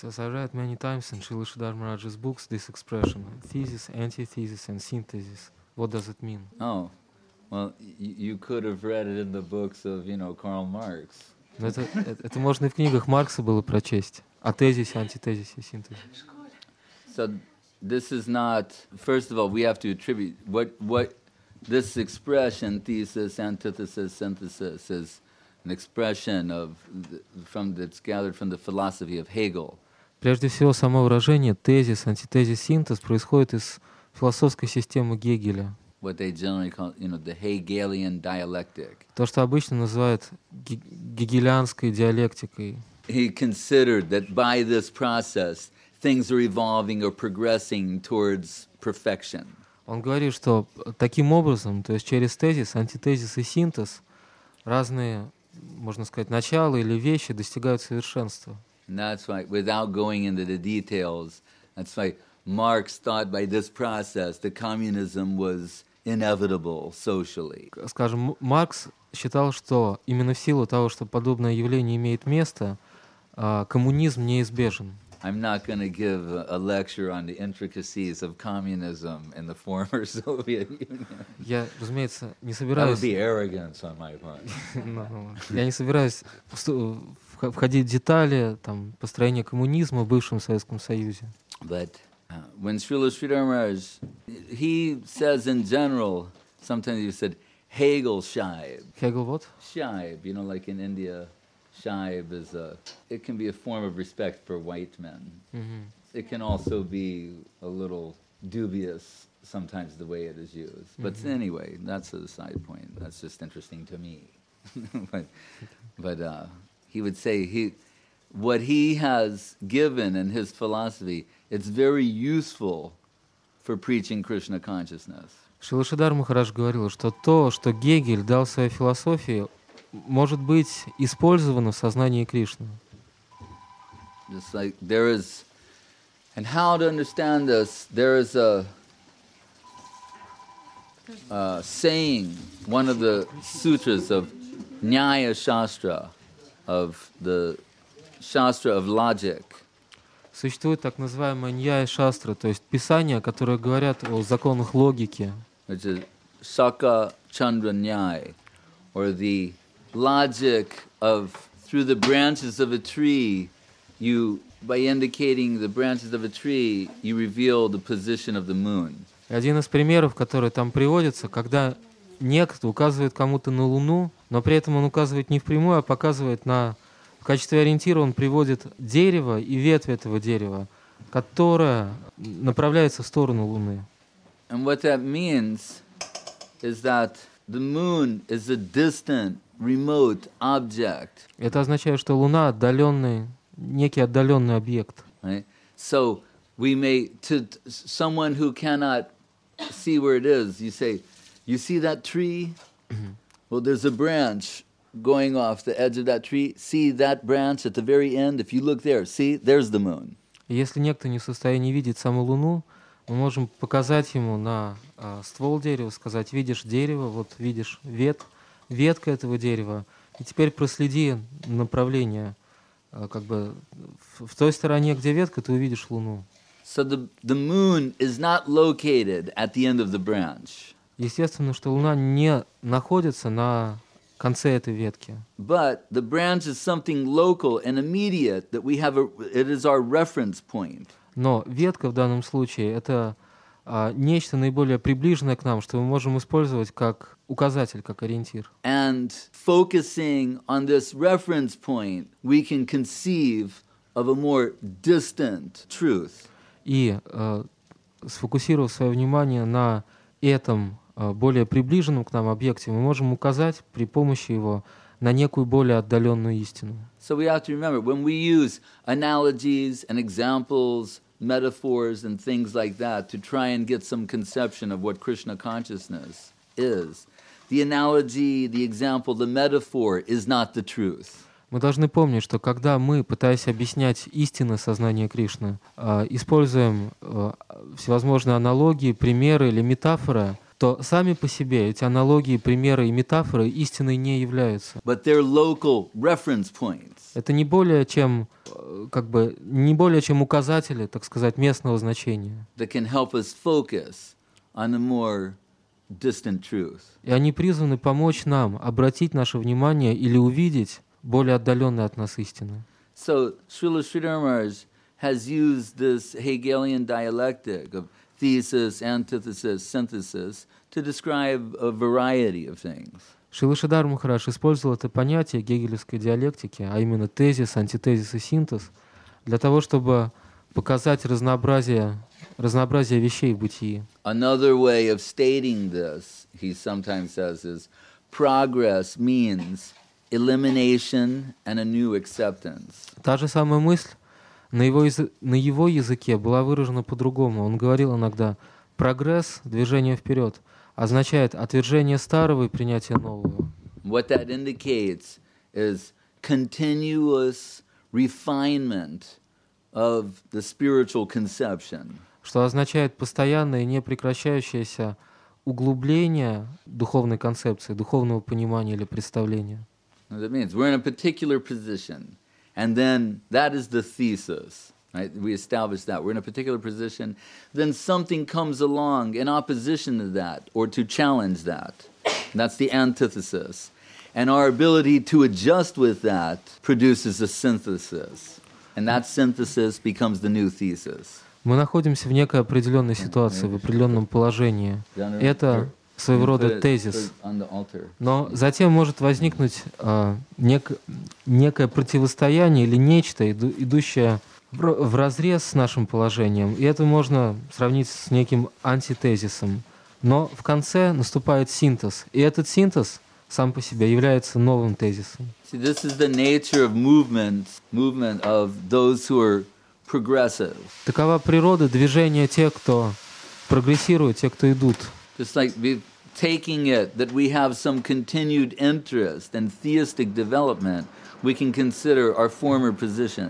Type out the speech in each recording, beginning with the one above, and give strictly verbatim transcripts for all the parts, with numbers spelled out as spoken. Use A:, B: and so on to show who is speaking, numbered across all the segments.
A: As I read many times in Srila Sridhar Maharaj's books, this expression, thesis, antithesis, and synthesis. What does it mean?
B: Oh, well, y- you could have read it in the books of, you know, Karl Marx.
A: Но это, это, это можно и в книгах Маркса было прочесть. О тезисе, антитезисе, синтезе.
B: So this is not, first of all, we have to attribute what what this expression, thesis, antithesis, synthesis, is an expression of the, from that's gathered from the philosophy of Hegel.
A: Прежде всего, само выражение тезис, антитезис, синтез происходит из философской системы Гегеля.
B: What they generally call, you know, the Hegelian dialectic.
A: То, что обычно называют ге- гегелианской диалектикой.
B: He considered that by this process, things are evolving or progressing towards perfection.
A: Он говорит, что таким образом, то есть через тезис, антитезис и синтез, разные, можно сказать, начала или вещи достигают совершенства.
B: And that's why, without going into the details, that's why Marx thought by this process that communism was inevitable socially.
A: Скажем, М- Маркс считал, что именно в силу того, что подобное явление имеет место, а, коммунизм неизбежен.
B: I'm not going to give a, a lecture on the intricacies of communism in the former Soviet Union.
A: Я, разумеется, не
B: That would
A: собираюсь,
B: be arrogance on my part.
A: Ну, я не собираюсь всту- вх- входить в детали там, построения коммунизма в бывшем Советском Союзе.
B: But uh, when Srila Sridhar Maharaj, he says in general, sometimes he said, Hegel Shaib.
A: Хегел вот?
B: Shaib, you know, like in India, Shaib is a, it can be a form of respect for white men.
A: Мгм.
B: It can also be a little dubious sometimes the way it is used. But anyway, that's a side point. That's just interesting to me. but but uh, he would say he, what he has given in his philosophy, it's very useful for preaching Krishna consciousness.
A: Шрила Шридар Махарадж говорил, что то, что Гегель дал в своей философии, может быть использовано в сознании Кришны.
B: Just like there is, and how to understand this, there is a uh, saying, one of the sutras of Nyaya Shastra, of the Shastra of logic.
A: Существует так называемая Ньяя Шастра, то есть писания, которые говорят о законах логики.
B: Which is Saka Chandra Nyaya, or the logic of through the branches of a tree, you by indicating the branches of a tree, you reveal the position of the moon.
A: И один из примеров, который там приводится, когда некто указывает кому-то на Луну, но при этом он указывает не впрямую, а показывает на... В качестве ориентира он приводит дерево и ветвь этого дерева, которая направляется в сторону Луны.
B: And what that means is that the moon is a distant, remote object.
A: Это означает, что Луна отдаленный, некий отдаленный объект.
B: Right? So we may, to someone who cannot see where it is, you say, you see that tree? Well, there's a branch going off the edge of that tree. See that branch at the very end? If you look there, see, there's the moon.
A: И если некто не в состоянии видеть саму Луну, мы можем показать ему на а, ствол дерева, сказать, видишь дерево, вот видишь вет, ветка этого дерева, и теперь проследи направление, а, как бы в, в той стороне, где ветка, ты увидишь Луну.
B: So the, the moon is not located at the end of the branch.
A: Естественно, что Луна не находится на конце этой ветки.
B: But the branch is something local and immediate that we have a, it is our reference point.
A: Но ветка в данном случае — это а, нечто наиболее приближенное к нам, что мы можем использовать как указатель, как ориентир.
B: And focusing on this reference point, we can conceive of a more distant truth.
A: И а, сфокусировав свое внимание на этом а, более приближенном к нам объекте, мы можем указать при помощи его на некую более отдаленную истину.
B: So we have to remember, when we use analogies and examples, metaphors and things like that to try and get some conception of what Krishna consciousness is, the analogy, the example, the metaphor is not the truth.
A: Мы должны помнить, что когда мы, пытаясь объяснять истины сознания Кришны, а, используем а, всевозможные аналогии, примеры или метафоры, то сами по себе эти аналогии, примеры и метафоры истиной не являются.
B: But they're local reference points.
A: Это не более чем, э, как бы, не более чем указатели, так сказать, местного значения.
B: that can help us focus on the more distant truth.
A: И они призваны помочь нам обратить наше внимание или увидеть более отдаленные от нас истины.
B: So Srila Sridhar Maharaj has used this Hegelian dialectic of thesis, antithesis, synthesis to describe a variety of things.
A: Шрила Шридар Махарадж использовал это понятие гегелевской диалектики, а именно тезис, антитезис и синтез, для того, чтобы показать разнообразие, разнообразие вещей в бытии.
B: Another way of stating this, he sometimes says, is progress means elimination and a new acceptance.
A: Та же самая мысль на его, язы- на его языке была выражена по-другому. Он говорил иногда «прогресс, движение вперед» означает отвержение старого и принятие нового.
B: What that indicates is continuous refinement of the spiritual conception.
A: Что означает постоянное и непрекращающееся углубление духовной концепции, духовного понимания или представления.
B: What that means, we're in a particular position, and then that is the thesis. Right? We establish that. We're in a particular position, then something comes along in opposition to that or to challenge that. That's the antithesis. And our ability to adjust with that produces a synthesis. And that synthesis becomes the new thesis.
A: Мы находимся в некой определенной ситуации, в определенном положении. Это своего рода тезис. Но затем может возникнуть а, нек, некое противостояние или нечто, иду, идущее в, в разрез с нашим положением. И это можно сравнить с неким антитезисом. Но в конце наступает синтез. И этот синтез сам по себе является новым тезисом.
B: See, this is the nature of movement, movement of those who are progressive.
A: Такова природа движения тех, кто прогрессирует, тех, кто идут.
B: Just like we taking it that we have some continued interest in theistic development, we can consider our former position.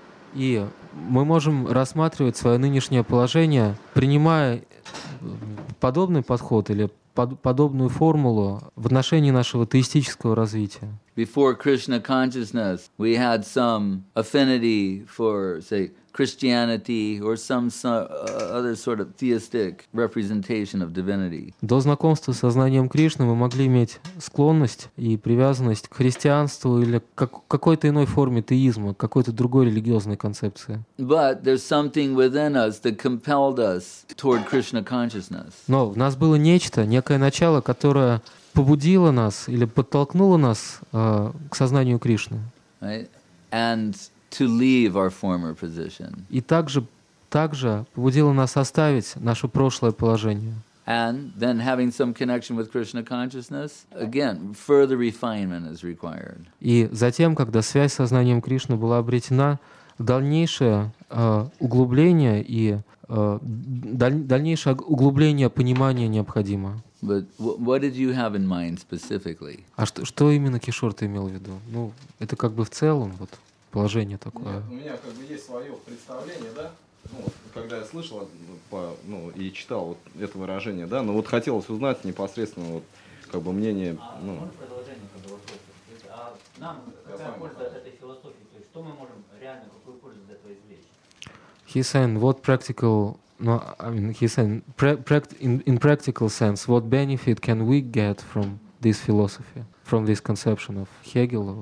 A: И мы можем рассматривать свое нынешнее положение, принимая подобный подход или под, подобную формулу в отношении нашего теистического развития.
B: Before Krishna consciousness, we had some affinity for, say, Christianity or some, some uh, other sort of theistic representation of divinity.
A: До знакомства с сознанием Кришны мы могли иметь склонность и привязанность к христианству или к как, какой-то иной форме теизма, к какой-то другой религиозной концепции.
B: But there's something within us that compelled us toward Krishna consciousness.
A: Но в нас было нечто, некое начало, которое побудило нас или подтолкнуло нас э, к сознанию Кришны.
B: Right? And to leave our former position.
A: И также, также побудило нас оставить наше прошлое положение.
B: And then having some connection with Krishna consciousness, again, further refinement is required.
A: И затем, когда связь с сознанием Кришны была обретена, дальнейшее э, углубление и э, даль, дальнейшее углубление понимания необходимо.
B: But what did you have in mind specifically?
A: А что, что именно, Кишор, ты имел в виду? Ну, это как бы в целом вот положение такое.
C: Нет, у меня как бы есть свое представление, да? Ну, когда я слышал по, ну, и читал вот это выражение, да, но вот хотелось узнать непосредственно вот, как бы мнение.
D: А,
C: Ну,
D: можно продолжение как бы вопроса? То есть, а нам какая польза от этой философии? То есть что мы можем реально, какую пользу из этого извлечь?
A: He's saying what practical, no, I mean, he's saying pra- pract- in, in practical sense, what benefit can we get from this philosophy, from this conception of Hegel? Or...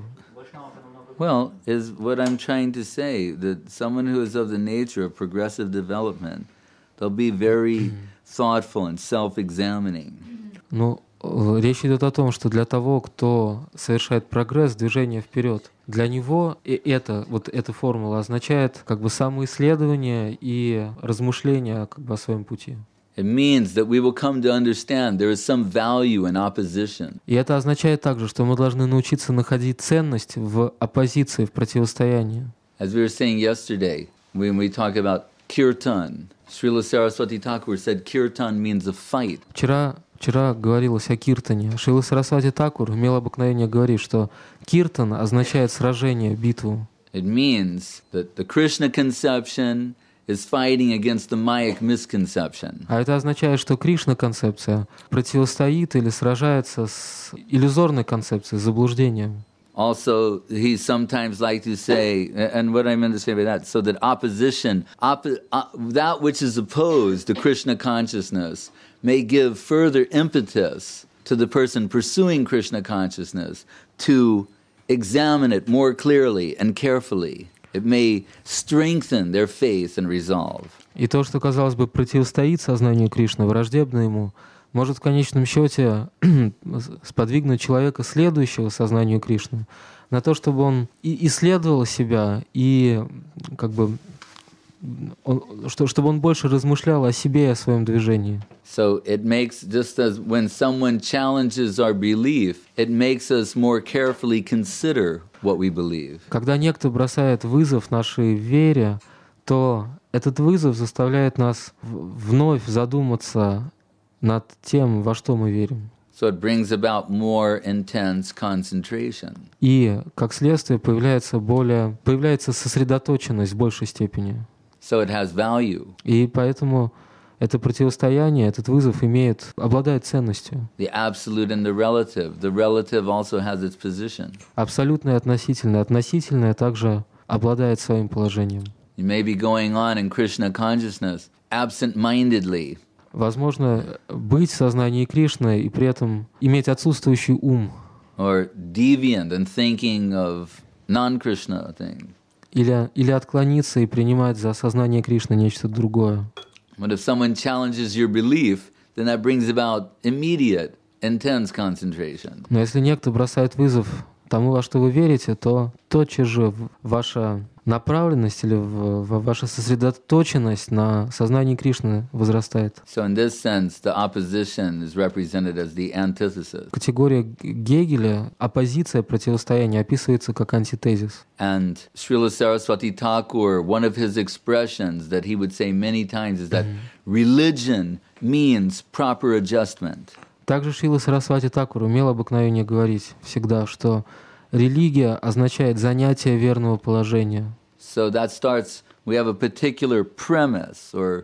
B: Well, is what I'm trying to say, that someone who is of the nature of progressive development, they'll be very thoughtful and self-examining.
A: Ну, э, речь идет о том, что для того, кто совершает прогресс, движение вперед, для него и это, вот эта формула означает как бы самоисследование и размышление как бы о своем пути.
B: It means that we will come to understand there is some value in opposition.
A: И это означает также, что мы должны научиться находить ценность в оппозиции, в противостоянии.
B: As we were saying yesterday, when we talk about kirtan, Srila Saraswati Thakur said kirtan means a fight.
A: Вчера, вчера говорилось о киртане. Шрила Сарасвати Такур имел обыкновение говорить, что киртан означает сражение, битву.
B: It means that the Krishna conception is fighting against the Mayic misconception.
A: А это означает, что Кришна-концепция противостоит или сражается с иллюзорной концепцией, заблуждением.
B: Also, he sometimes like to say, and what I meant to say by that, so that opposition, oppo- uh, that which is opposed to Krishna consciousness may give further impetus to the person pursuing Krishna consciousness to examine it more clearly and carefully. It may strengthen their faith and resolve.
A: И то, что, казалось бы, противостоит сознанию Кришны, враждебно ему, может в конечном счете сподвигнуть человека, следующего сознанию Кришны, на то, чтобы он и исследовал себя, и как бы он, что, чтобы он больше размышлял о себе и о своем движении.
B: So it makes, just as when someone challenges our belief, it makes us more carefully consider what we believe.
A: Когда некто бросает вызов нашей вере, то этот вызов заставляет нас вновь задуматься над тем, во что мы верим.
B: So it brings about more intense concentration.
A: И, как следствие, появляется более, появляется сосредоточенность в большей степени.
B: So it has value.
A: И поэтому это противостояние, этот вызов имеет, обладает ценностью.
B: The absolute and the relative. The relative also has its position.
A: Абсолютное и относительное. Относительное также обладает своим положением.
B: You may be going on in Krishna consciousness absent-mindedly.
A: Возможно, быть в сознании Кришны и при этом иметь отсутствующий ум.
B: Or deviant and thinking of non-Krishna things.
A: Или, или отклониться и принимать за сознание Кришны нечто другое.
B: But if someone challenges your belief, then that brings about immediate, intense concentration.
A: Но если некто бросает вызов тому, во что вы верите, то тотчас же ваша направленность или ваша сосредоточенность на сознании Кришны возрастает.
B: So in this sense, the opposition is represented as the antithesis.
A: Категория Гегеля, оппозиция, противостояние, описывается как антитезис.
B: And Srila Saraswati Thakur, one of his expressions that he would say many times is that religion means proper adjustment.
A: Также Шрила Сарасвати Такур имел обыкновение говорить всегда, что религия означает занятие верного положения.
B: So that starts, we have a particular premise or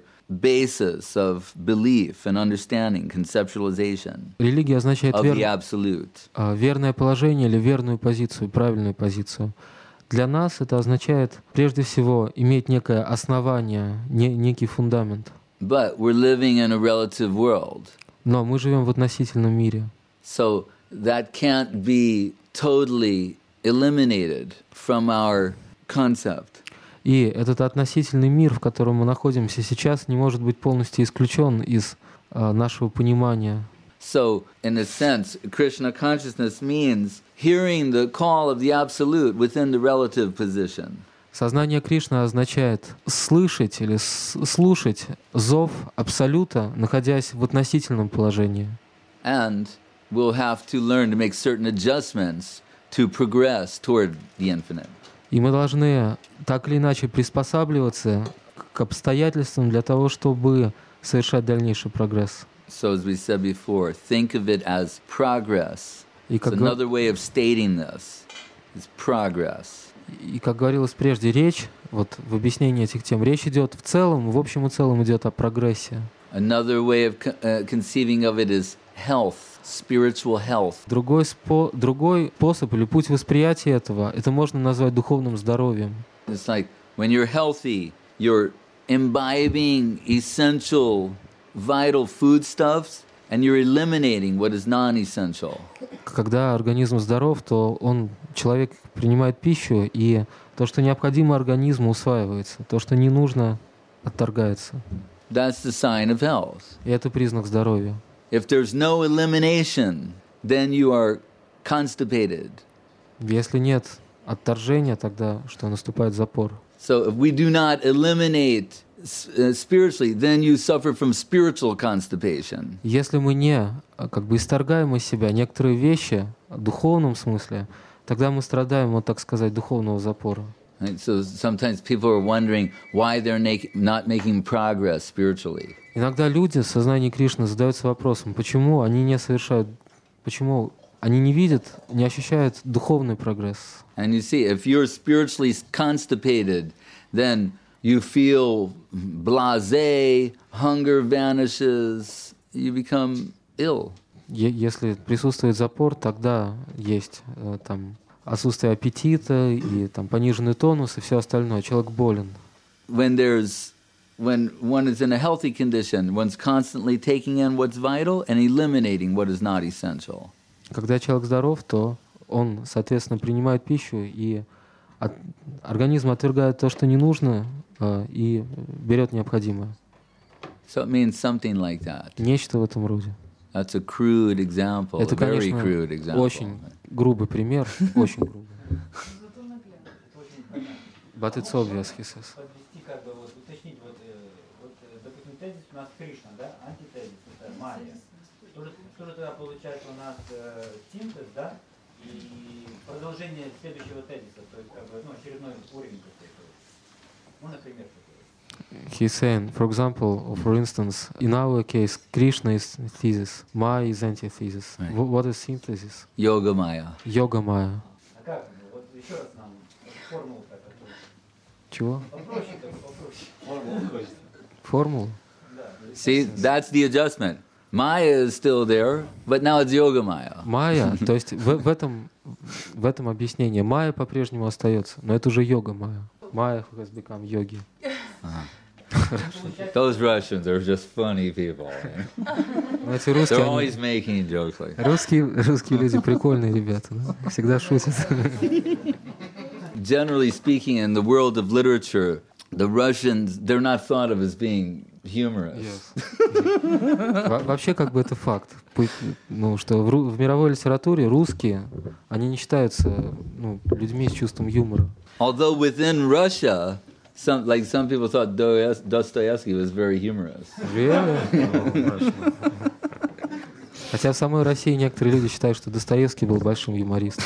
B: basis of belief and understanding, conceptualization
A: Религия означает
B: of the
A: вер...
B: absolute.
A: верное положение или верную позицию, правильную позицию. Для нас это означает прежде всего иметь некое основание, не... некий фундамент.
B: But we're living in a relative world.
A: Но мы живем в относительном мире.
B: So that can't be totally eliminated from our concept.
A: И этот относительный мир, в котором мы находимся сейчас, не может быть полностью исключен из uh, нашего понимания.
B: So, in a sense, Krishna consciousness means hearing the call of the absolute within the relative position.
A: Сознание Кришны означает слышать или слушать зов Абсолюта, находясь в относительном положении.
B: And we'll have to learn to make certain adjustments to progress toward the infinite.
A: И мы должны так или иначе приспосабливаться к обстоятельствам для того, чтобы совершать дальнейший прогресс.
B: So as we said before, think of it as progress.
A: И
B: It's
A: как,
B: another way of stating this is progress.
A: и как говорилось прежде, речь, вот в объяснении этих тем, речь идет в целом, в общем и целом идет о прогрессе.
B: Another way of co- uh, conceiving of it is health, spiritual health.
A: Другой, спо, другой способ или путь восприятия этого, это можно назвать духовным здоровьем.
B: It's like when you're healthy, you're imbibing essential, vital foodstuffs, and you're eliminating what is non-essential.
A: Когда организм здоров, то он, человек принимает пищу, и то, что необходимо организму, усваивается. То, что не нужно, отторгается.
B: That's the sign of health.
A: И это признак здоровья.
B: If there's no elimination, then you are constipated.
A: Если нет отторжения, тогда что, наступает запор.
B: So if we do not eliminate uh, spiritually, then you suffer from spiritual constipation.
A: Если мы не как бы исторгаем из себя некоторые вещи в духовном смысле, тогда мы страдаем, вот так сказать, духовного запора.
B: Right? So sometimes people are wondering why they're na- not making progress spiritually.
A: Иногда люди в сознании Кришны задаются вопросом, почему они не совершают, почему они не видят, не ощущают духовный прогресс.
B: And you see, if you're spiritually constipated, then you feel blasé, hunger vanishes, you become ill.
A: Е- Если присутствует запор, тогда есть э, там отсутствие аппетита, и там пониженный тонус, и все остальное. Человек болен.
B: When there's when one is in a healthy condition, one's constantly taking in what's vital and eliminating what is not essential.
A: Когда человек здоров, то он, соответственно, принимает пищу, и от, организм отвергает то, что не нужно, э, и берет необходимое.
B: So it means something like that.
A: Нечто в этом роде.
B: That's a crude example,
A: Это,
B: a very
A: конечно,
B: crude example.
A: очень грубый пример, очень грубый. But it's obvious, he says.
D: Подвести, как бы, вот, уточнить, вот, э, вот, э, допустим, тезис у нас Кришна, да, антитезис, это Майя. Что же, что же тогда получается у нас э, синтез, да, и продолжение следующего тезиса, то есть, как бы, ну, очередной уровень какой-то. Ну, например, такой.
A: He's saying, for example, for instance, in our case, Krishna is thesis, Maya is antithesis.
B: Right.
A: Wh- What is synthesis?
B: Yoga Maya.
A: Yoga Maya.
D: А как? Вот еще раз нам вот, формулу так.
A: Чего?
D: Попроще, так, попроще.
A: Формула?
B: See, that's the adjustment. Maya is still there, but now it's Yoga Maya.
A: Майя, то есть в, в, этом, в этом объяснении Майя по-прежнему остается, но это уже йога Майя. Майя has become йоги.
B: Those Russians are just funny people.
A: Но эти русские,
B: They're
A: они-
B: always making jokes like that.
A: русские, русские люди прикольные ребята, да? Всегда шутят.
B: Generally speaking, in the world of literature, the Russians, they're not thought of as being humorous.
A: Во- Вообще, как бы это факт. Пу- Ну, что в, ру- в мировой литературе русские, они не считаются ну, людьми с чувством юмора.
B: Although within Russia, some like some people thought Dostoevs- Dostoevsky was very humorous.
A: Really? Хотя в самой России некоторые люди считают, что Достоевский был большим юмористом.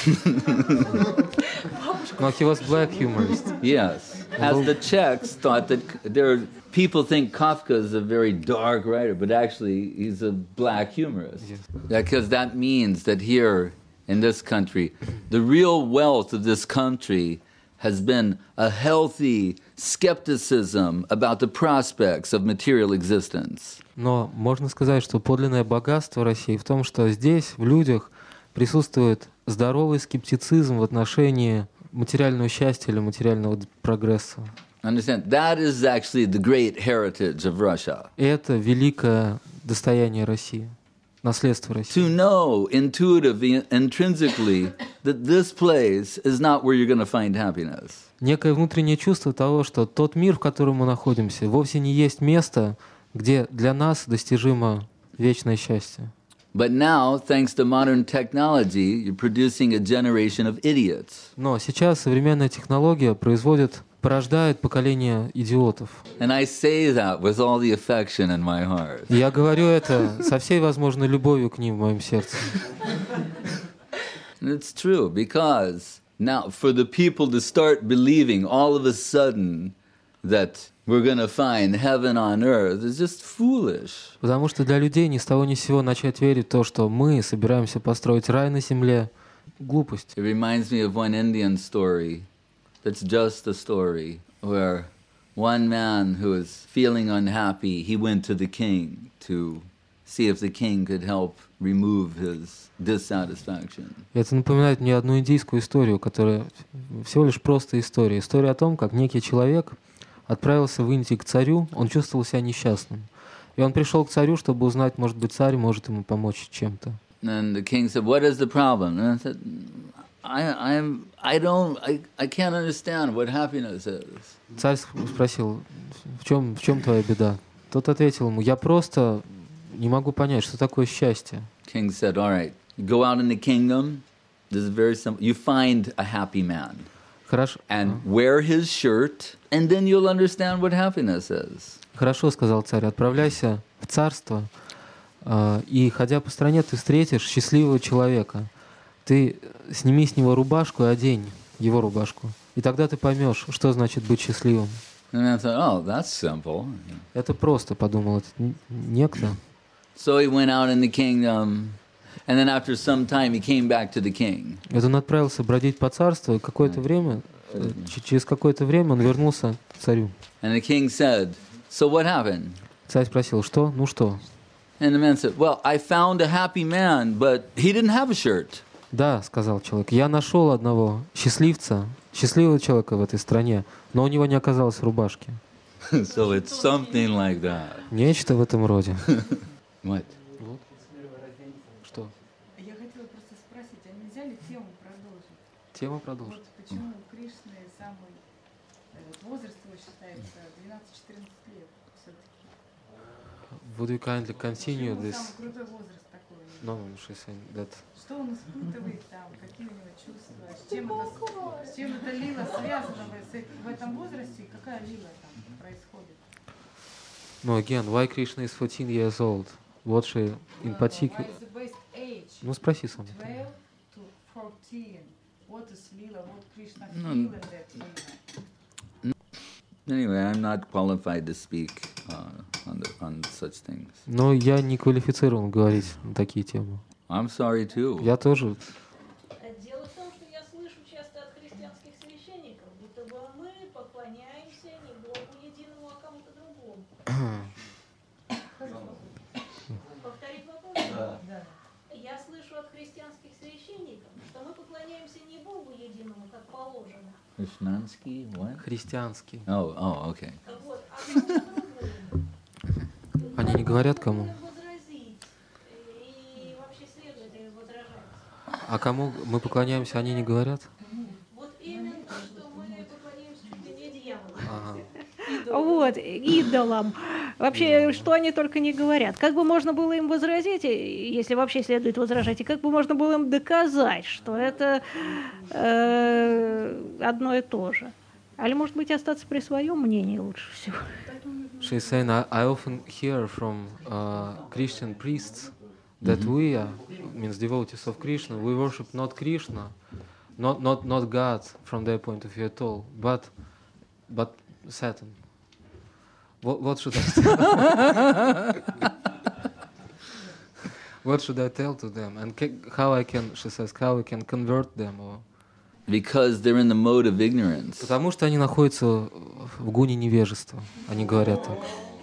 A: Но he was black humorist.
B: Yes. As the Czechs thought that there people think Kafka is a very dark writer, but actually he's a black humorist.
A: Yes.
B: Because that means that here in this country, the real wealth of this country has been a healthy skepticism about the prospects of material existence.
A: Но можно сказать, что подлинное богатство России в том, что здесь, в людях, присутствует здоровый скептицизм в отношении материального счастья или материального прогресса.
B: Understand? That is actually the great heritage of Russia.
A: И это великое достояние России, наследство России.
B: To know intuitively, intrinsically, that this place is not where you're going to find happiness.
A: Некое внутреннее чувство того, что тот мир, в котором мы находимся, вовсе не есть место, где для нас достижимо вечное счастье.
B: But now, thanks to modern technology, you're producing a generation of idiots.
A: Но сейчас современная технология производит, порождает поколение идиотов.
B: And I say that with all the affection in my heart.
A: И я говорю это со всей возможной любовью к ним в моем сердце.
B: And it's true, because now for the people to start believing all of a sudden that we're going to find heaven on earth is just foolish.
A: Потому что для людей ни с того ни с сего начать верить в то, что мы собираемся построить рай на земле, глупость.
B: It reminds me of one Indian story that's just a story where one man who was feeling unhappy, he went to the king to see if the king could help remove his dissatisfaction.
A: Это напоминает мне одну индийскую историю, которая всего лишь просто история. История о том, как некий человек отправился в Индию к царю, он чувствовал себя несчастным. И он пришел к царю, чтобы узнать, может быть, царь может ему помочь чем-то.
B: And the king said, "What is the problem?" And I said, "I, I'm, I don't, I, I can't understand what happiness is."
A: Царь спросил, в чем, в чем твоя беда? Тот ответил ему, я просто не могу понять, что такое счастье.
B: King said, "All right, you go out in the kingdom. This is very simple. You find a happy man
A: Хорошо,
B: and wear his shirt, and then you'll understand what happiness is."
A: хорошо, сказал царь, отправляйся в царство, э, и, ходя по стране, ты встретишь счастливого человека. Ты сними с него рубашку и одень его рубашку. И тогда ты поймешь, что значит быть счастливым.
B: And I thought, "Oh, that's simple."
A: Это просто, подумал этот н- некто.
B: So he went out in the kingdom, and then after some time he came back to the king.
A: И он отправился бродить по царству, и какое-то время, э, ч- через какое-то время он вернулся к царю.
B: And the king said, "So what happened?"
A: Царь спросил, что? Ну что?
B: And the man said, "Well, I found a happy man, but he didn't have a shirt."
A: Да, сказал человек, я нашел одного счастливца, счастливого человека в этой стране, но у него не оказалось рубашки.
B: So it's something like that.
A: Нечто в этом роде.
B: What?
A: Вот. Что?
E: Я хотела просто спросить, а нельзя ли тему продолжить?
A: Тему продолжим.
E: Вот почему у Кришны самый э, возраст его считается двенадцать-четырнадцать лет все-таки?
A: Would you kindly continue
E: Почему
A: this?
E: самый крутой возраст такой?
A: No, no, she's saying that.
E: Что он испытывает там, какие у него чувства, с чем это, с чем эта лила связана в, с- в этом возрасте и какая лила там происходит?
A: No, again, why Krishna is fourteen years old? What she in
E: Why
A: particular?
E: is the best age?
A: Ну, спроси сам.
E: twelve to fourteen. What is lila? What Krishna
B: No.
E: feel in that lila?
B: Anyway, I'm not qualified to speak uh, on, the, on such things.
A: Но я не квалифицирован говорить на такие темы.
B: I'm sorry too.
A: Я тоже.
F: Дело в том, что я слышу часто от христианских священников, будто бы мы поклоняемся не Богу единому, а кому-то другому. Повторить вопрос?
E: Да.
F: Я слышу от христианских священников, что мы поклоняемся не Богу единому, как положено.
B: Krishnansky, what?
A: Христианский.
B: Oh, oh, okay.
F: Вот, а кому-то другому.
A: Они не говорят кому.
F: Как мы можем возразить и вообще следует им возражать?
A: А кому мы поклоняемся, они не говорят?
F: Вот именно, что мы поклоняемся чуть ли не дьяволу.
A: Ага.
G: Вот, идолам. Вообще, что они только не говорят. Как бы можно было им возразить, если вообще следует возражать, и как бы можно было им доказать, что это э, одно и то же. Или, может быть, остаться при своем мнении лучше всего.
A: She's saying, I, I often hear from uh, Christian priests that we are, means devotees of Krishna, we worship not Krishna, not not not God from their point of view at all, but but Satan. What, what should I tell? What should I tell to them, and ca- how I can, she says, how I can convert them? Or...
B: Because they're in the mode of ignorance.
A: Потому что они находятся в гуне невежества. Они говорят так.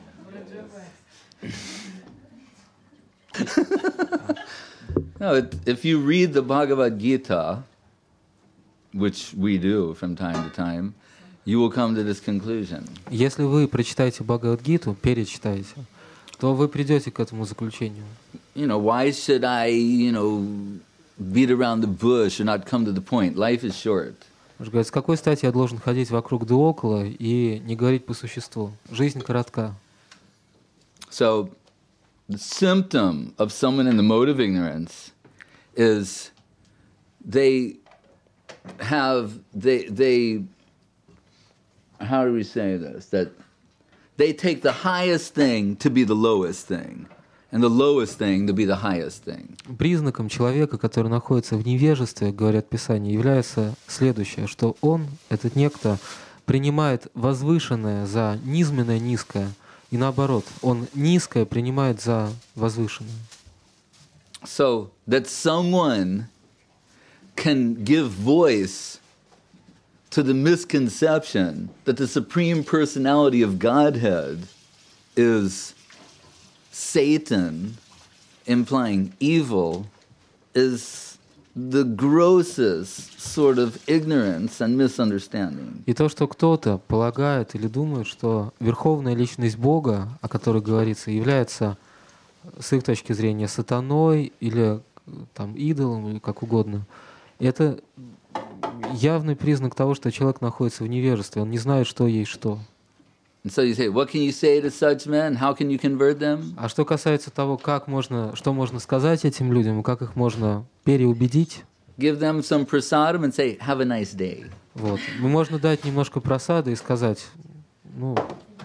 B: No, it, if you read the Bhagavad Gita, which we do from time to time, you will come to this conclusion.
A: Если вы прочитаете Бхагавад-гиту, перечитаете, то вы придете к этому заключению.
B: You know, why should I, you know, beat around the bush or not come to the point? Life is short.
A: Он же говорит, с какой стати я должен ходить вокруг да около и не говорить по существу? Жизнь коротка.
B: So, the symptom of someone in the mode of ignorance is they have, they, they, how do we say this? That they take the highest thing to be the lowest thing, and the lowest thing to be the highest thing.
A: Признаком человека, который находится в невежестве, говорят Писания, является следующее, что он, этот некто, принимает возвышенное за низменное низкое, и наоборот, он низкое принимает за возвышенное.
B: So that someone can give voice to the misconception that the Supreme Personality of Godhead is Satan, implying evil, is the grossest sort of ignorance and misunderstanding.
A: И то, что кто-то полагает или думает, что верховная личность Бога, о которой говорится, является с их точки зрения сатаной или там идолом, или как угодно, это явный признак того, что человек находится в невежестве, он не знает, что есть что.
B: And so you say, what can you say to such men? How can you convert them?
A: А что касается того, как можно, что можно сказать этим людям, и как их можно переубедить,
B: Give them some prasadam and say, have a nice day.
A: вот, ну, можно дать немножко просады и сказать, ну,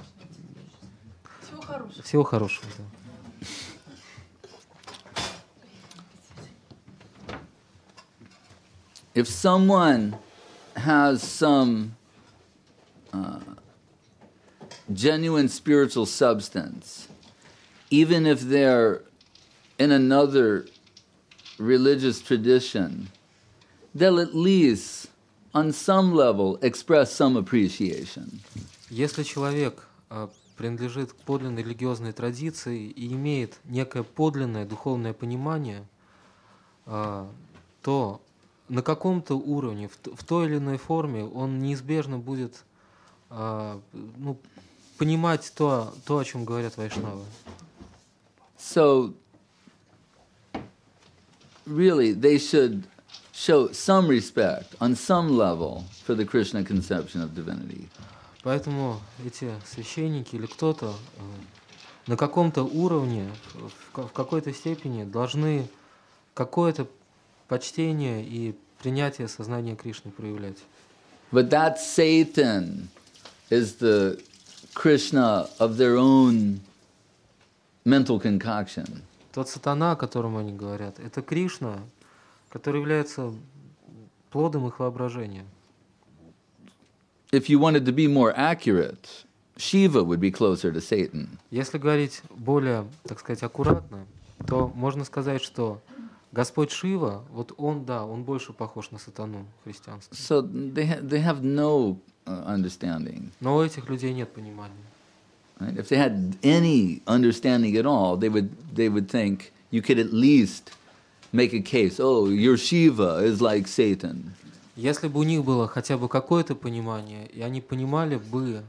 E: Всего хорошего.
A: всего хорошего. Да.
B: If someone has some uh, genuine spiritual substance, even if they're in another religious tradition, they'll at least, on some level, express some appreciation.
A: Если человек а, принадлежит к подлинной религиозной традиции и имеет некое подлинное духовное понимание, а, то на каком-то уровне, в, в той или иной форме, он неизбежно будет а, ну, понимать то, то, о чем говорят вайшнавы.
B: So, really, they should show some respect on some level for the Krishna conception of divinity.
A: Поэтому эти священники или кто-то э, на каком-то уровне, в, в какой-то степени должны какое-то почтение и принятие сознания Кришны проявлять.
B: But that Satan is the Krishna of their own mental concoction.
A: Тот сатана, о котором они говорят, это Кришна, который является плодом их воображения.
B: If you wanted to be more accurate, Shiva would be closer to Satan.
A: Если говорить более, так сказать, аккуратно, то можно сказать, что Господь Шива, вот он, да, он больше похож на сатану христианства.
B: So they ha- they have no uh, understanding.
A: Но у этих людей нет понимания.
B: Right? If they had any understanding at all, they would they would think you could at least make a case. Oh, your Shiva is like Satan.
A: Если бы у них было хотя бы какое-то понимание, и они понимали бы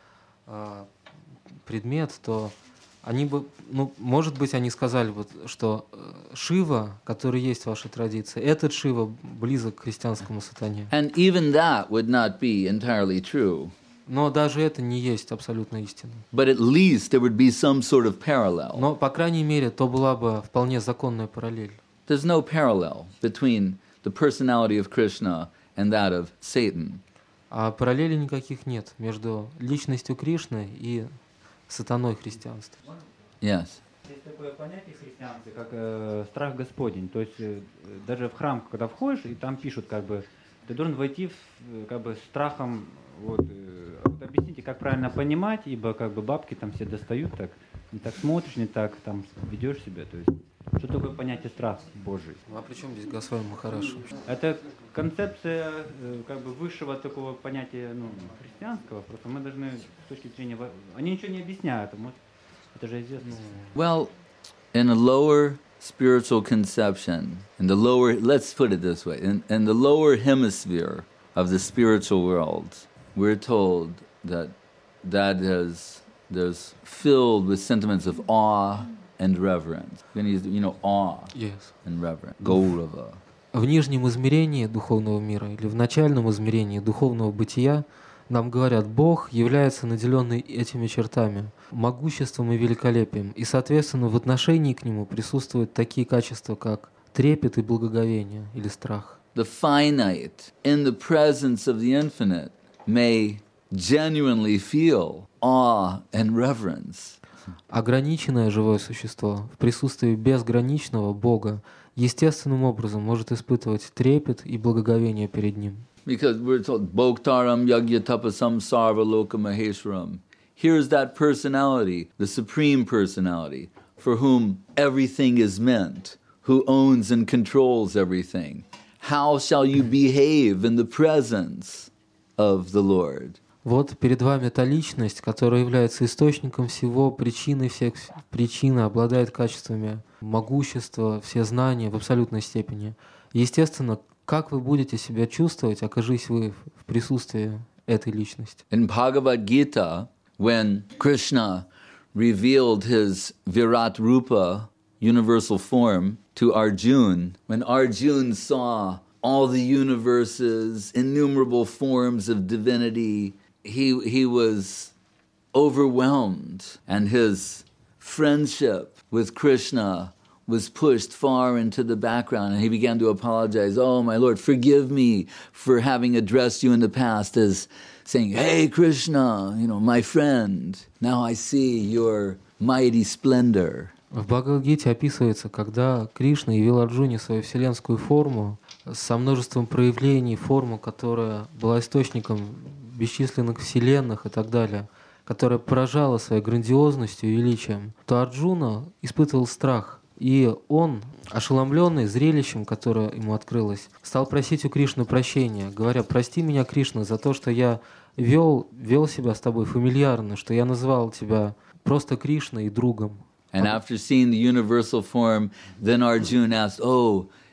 A: э, предмет, то они бы, ну, может быть, они сказали бы, что Шива, который есть в вашей традиции, этот Шива близок к христианскому сатане.
B: And even that would not be entirely true.
A: Но даже это не есть абсолютно истина.
B: But at least there would be some sort of parallel.
A: Но, по крайней мере, то была бы вполне законная параллель.
B: There's no parallel between the personality of Krishna and that of Satan.
A: А параллелей никаких нет между личностью Кришны и сатаной христианства.
B: Yes.
D: Есть такое понятие в христианстве, как э, страх Господень. То есть э, даже в храм, когда входишь, и там пишут, как бы, ты должен войти в, как бы, страхом, вот, э, вот объясните, как правильно понимать, ибо как бы бабки там все достают, так, не так смотришь, не так там ведешь себя. То есть, что такое понятие страх Божий?
A: А при чем здесь Госвами Махарадж?
D: Это концепция э, как бы высшего такого понятия, ну, христианского. Просто мы должны с точки зрения... Они ничего не объясняют, может, это же известно.
B: Well, in a lower spiritual conception, in the lower, let's put it this way, in, in the lower hemisphere of the spiritual world, we're told that that is, there's filled with sentiments of awe and reverence. You know, awe
A: Yes.
B: and reverence. Gaurava.
A: В нижнем измерении духовного мира или в начальном измерении духовного бытия нам говорят, Бог является наделенный этими чертами, могуществом и великолепием, и, соответственно, в отношении к Нему присутствуют такие качества, как трепет и благоговение или страх.
B: The finite, in the presence of the infinite, may genuinely feel awe and reverence.
A: Ограниченное живое существо в присутствии безграничного Бога естественным образом может испытывать трепет и благоговение перед Ним.
B: Because we're told, Bhoktaram Yagyatapasam Sarva Loka Maheshwaram. Here's that personality, the supreme personality, for whom everything is meant, who owns and controls everything. How shall you behave in the presence of the Lord?
A: Вот перед вами та личность, которая является источником всего, причиной всех причин, обладает качествами могущества, все знания в абсолютной степени. Естественно, как вы будете себя чувствовать, окажись вы в присутствии этой личности?
B: In Bhagavad Gita, when Krishna revealed his Virat Rupa, universal form, to Arjuna, when Arjuna saw all the universes, innumerable forms of divinity, he, he was overwhelmed, and his friendship with Krishna was pushed far into the background, and he began to apologize. Oh, my Lord, forgive me for having addressed you in the past as saying, hey, Krishna, you know, my friend, now I see your mighty splendor.
A: В Бхагавад-гите описывается, когда Кришна явил Арджуне свою вселенскую форму со множеством проявлений, форму, которая была источником бесчисленных вселенных и так далее, которая поражала своей грандиозностью и величием, то Арджуна испытывал страх. И он, ошеломленный зрелищем, которое ему открылось, стал просить у Кришны прощения, говоря, прости меня, Кришна, за то, что я вел, вел себя с тобой фамильярно, что я называл тебя просто Кришной и другом.
B: And after seeing the universal form, then Arjuna asked, oh,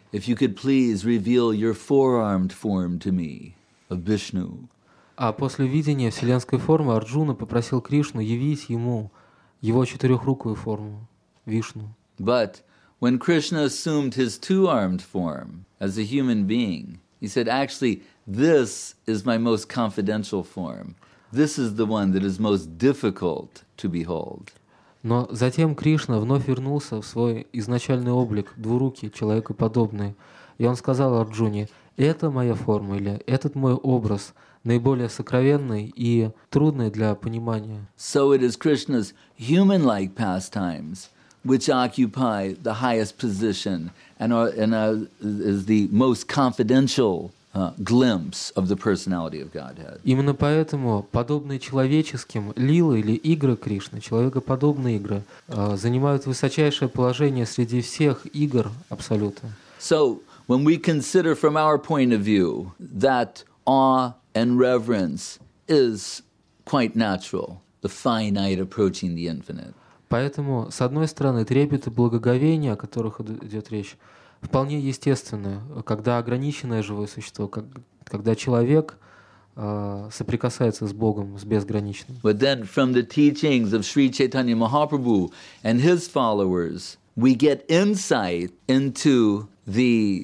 B: if you could please reveal your four-armed form to me, of Vishnu.
A: А после видения вселенской формы Арджуна попросил Кришну явить ему его четырехрукую форму, Вишну.
B: But when Krishna assumed his two-armed form as a human being, he said, actually, this is my most confidential form. This is the one that is most difficult to behold.
A: Но затем Кришна вновь вернулся в свой изначальный облик, двурукий, человекоподобный. И он сказал Арджуне: «Это моя форма, или этот мой образ, наиболее сокровенный и трудный для понимания».
B: So it is Krishna's human-like pastimes which occupy the highest position and are, and are, is the most confidential uh, glimpse of the personality of Godhead.
A: Именно поэтому подобные человеческим лилы или игры Кришны, человекоподобные игры, э, занимают высочайшее положение среди всех игр Абсолюта.
B: So when we consider from our point of view that awe and reverence is quite natural, the finite approaching the infinite.
A: Поэтому, с одной стороны, трепет и благоговение, о которых идет речь, вполне естественно, когда ограниченное живое существо, как, когда человек э, соприкасается с Богом, с безграничным.
B: But then from the teachings of Sri Chaitanya Mahaprabhu and his followers, we get insight into the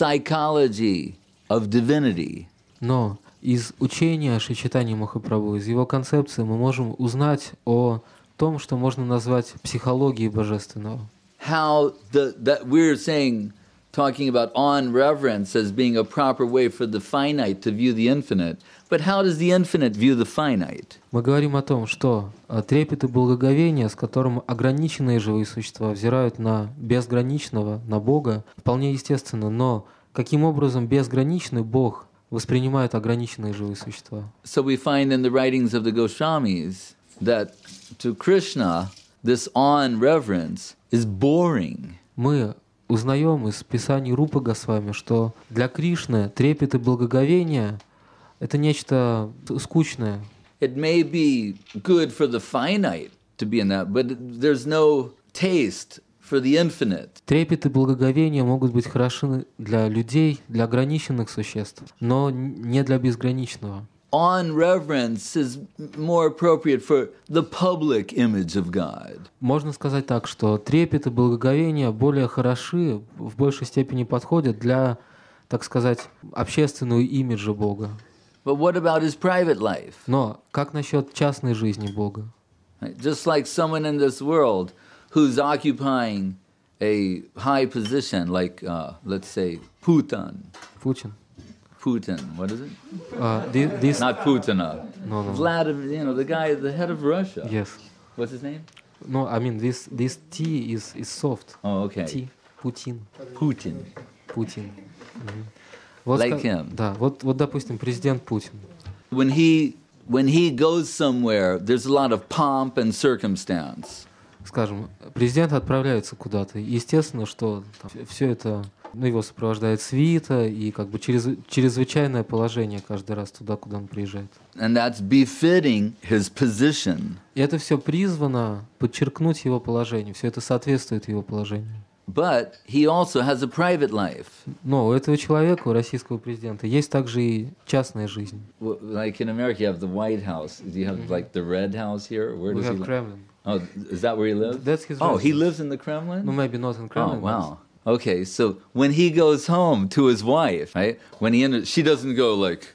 B: psychology of divinity.
A: Но из учения Шри Чайтаньи Махапрабху, из его концепции мы можем узнать о том, что можно назвать психологией божественного.
B: How the that we're saying, talking about awe and reverence as being a proper way for the finite to view the infinite, but how does the infinite view the finite?
A: Мы говорим о том, что трепет и благоговение, с которым ограниченные живые существа взирают на безграничного, на Бога, вполне естественно, но каким образом безграничный Бог воспринимает ограниченные живые существа?
B: So we find in the writings of the Goswamis that to Krishna, this awe and reverence is boring.
A: Мы узнаем из Писаний Рупы Госвами, что для Кришны трепет и благоговение — это нечто скучное.
B: It may be good for the finite to be in that, but there's no taste for the infinite.
A: Трепет и благоговение могут быть хороши для людей, для ограниченных существ, но не для безграничного.
B: Awe and reverence is more appropriate for the public image of God.
A: Можно сказать так, что трепет и благоговение более хороши, в большей степени подходят для, так сказать, общественного имиджа Бога.
B: But what about his private life?
A: Но как насчет частной жизни Бога?
B: Just like someone in this world who's occupying a high position, like, uh, let's say, Putin.
A: Путин.
B: Putin, what is it?
A: Uh, this...
B: Not Putina.
A: No, no.
B: Vladimir, you know, the guy, the head of Russia.
A: Yes.
B: What's his name?
A: No, I mean, this this T is, is soft.
B: Oh, okay.
A: T. Putin.
B: Putin.
A: Путин. Mm-hmm. Вот
B: Like
A: ска...
B: him.
A: Да, вот, вот, допустим, президент Путин.
B: When he, when he goes somewhere, there's a lot of pomp and circumstance.
A: Скажем, президент отправляется куда-то. Естественно, что все это, ну, его сопровождает свита и как бы чрез, чрезвычайное положение каждый раз туда, куда он приезжает.
B: And that's befitting his position.
A: И это все призвано подчеркнуть его положение. Все это соответствует его положению.
B: But he also has a private life.
A: Но у этого человека, у российского президента, есть также и частная жизнь.
B: Like in America, you have the White House. Do you have mm-hmm. like the Red House here? Where
A: We
B: does
A: have
B: he live?
A: Kremlin.
B: Oh, is that where he lives?
A: That's his
B: Oh,
A: residence.
B: he lives in the Kremlin?
A: No, maybe not in Kremlin.
B: Oh, wow. Okay, so when he goes home to his wife, right? When he enters, she doesn't go like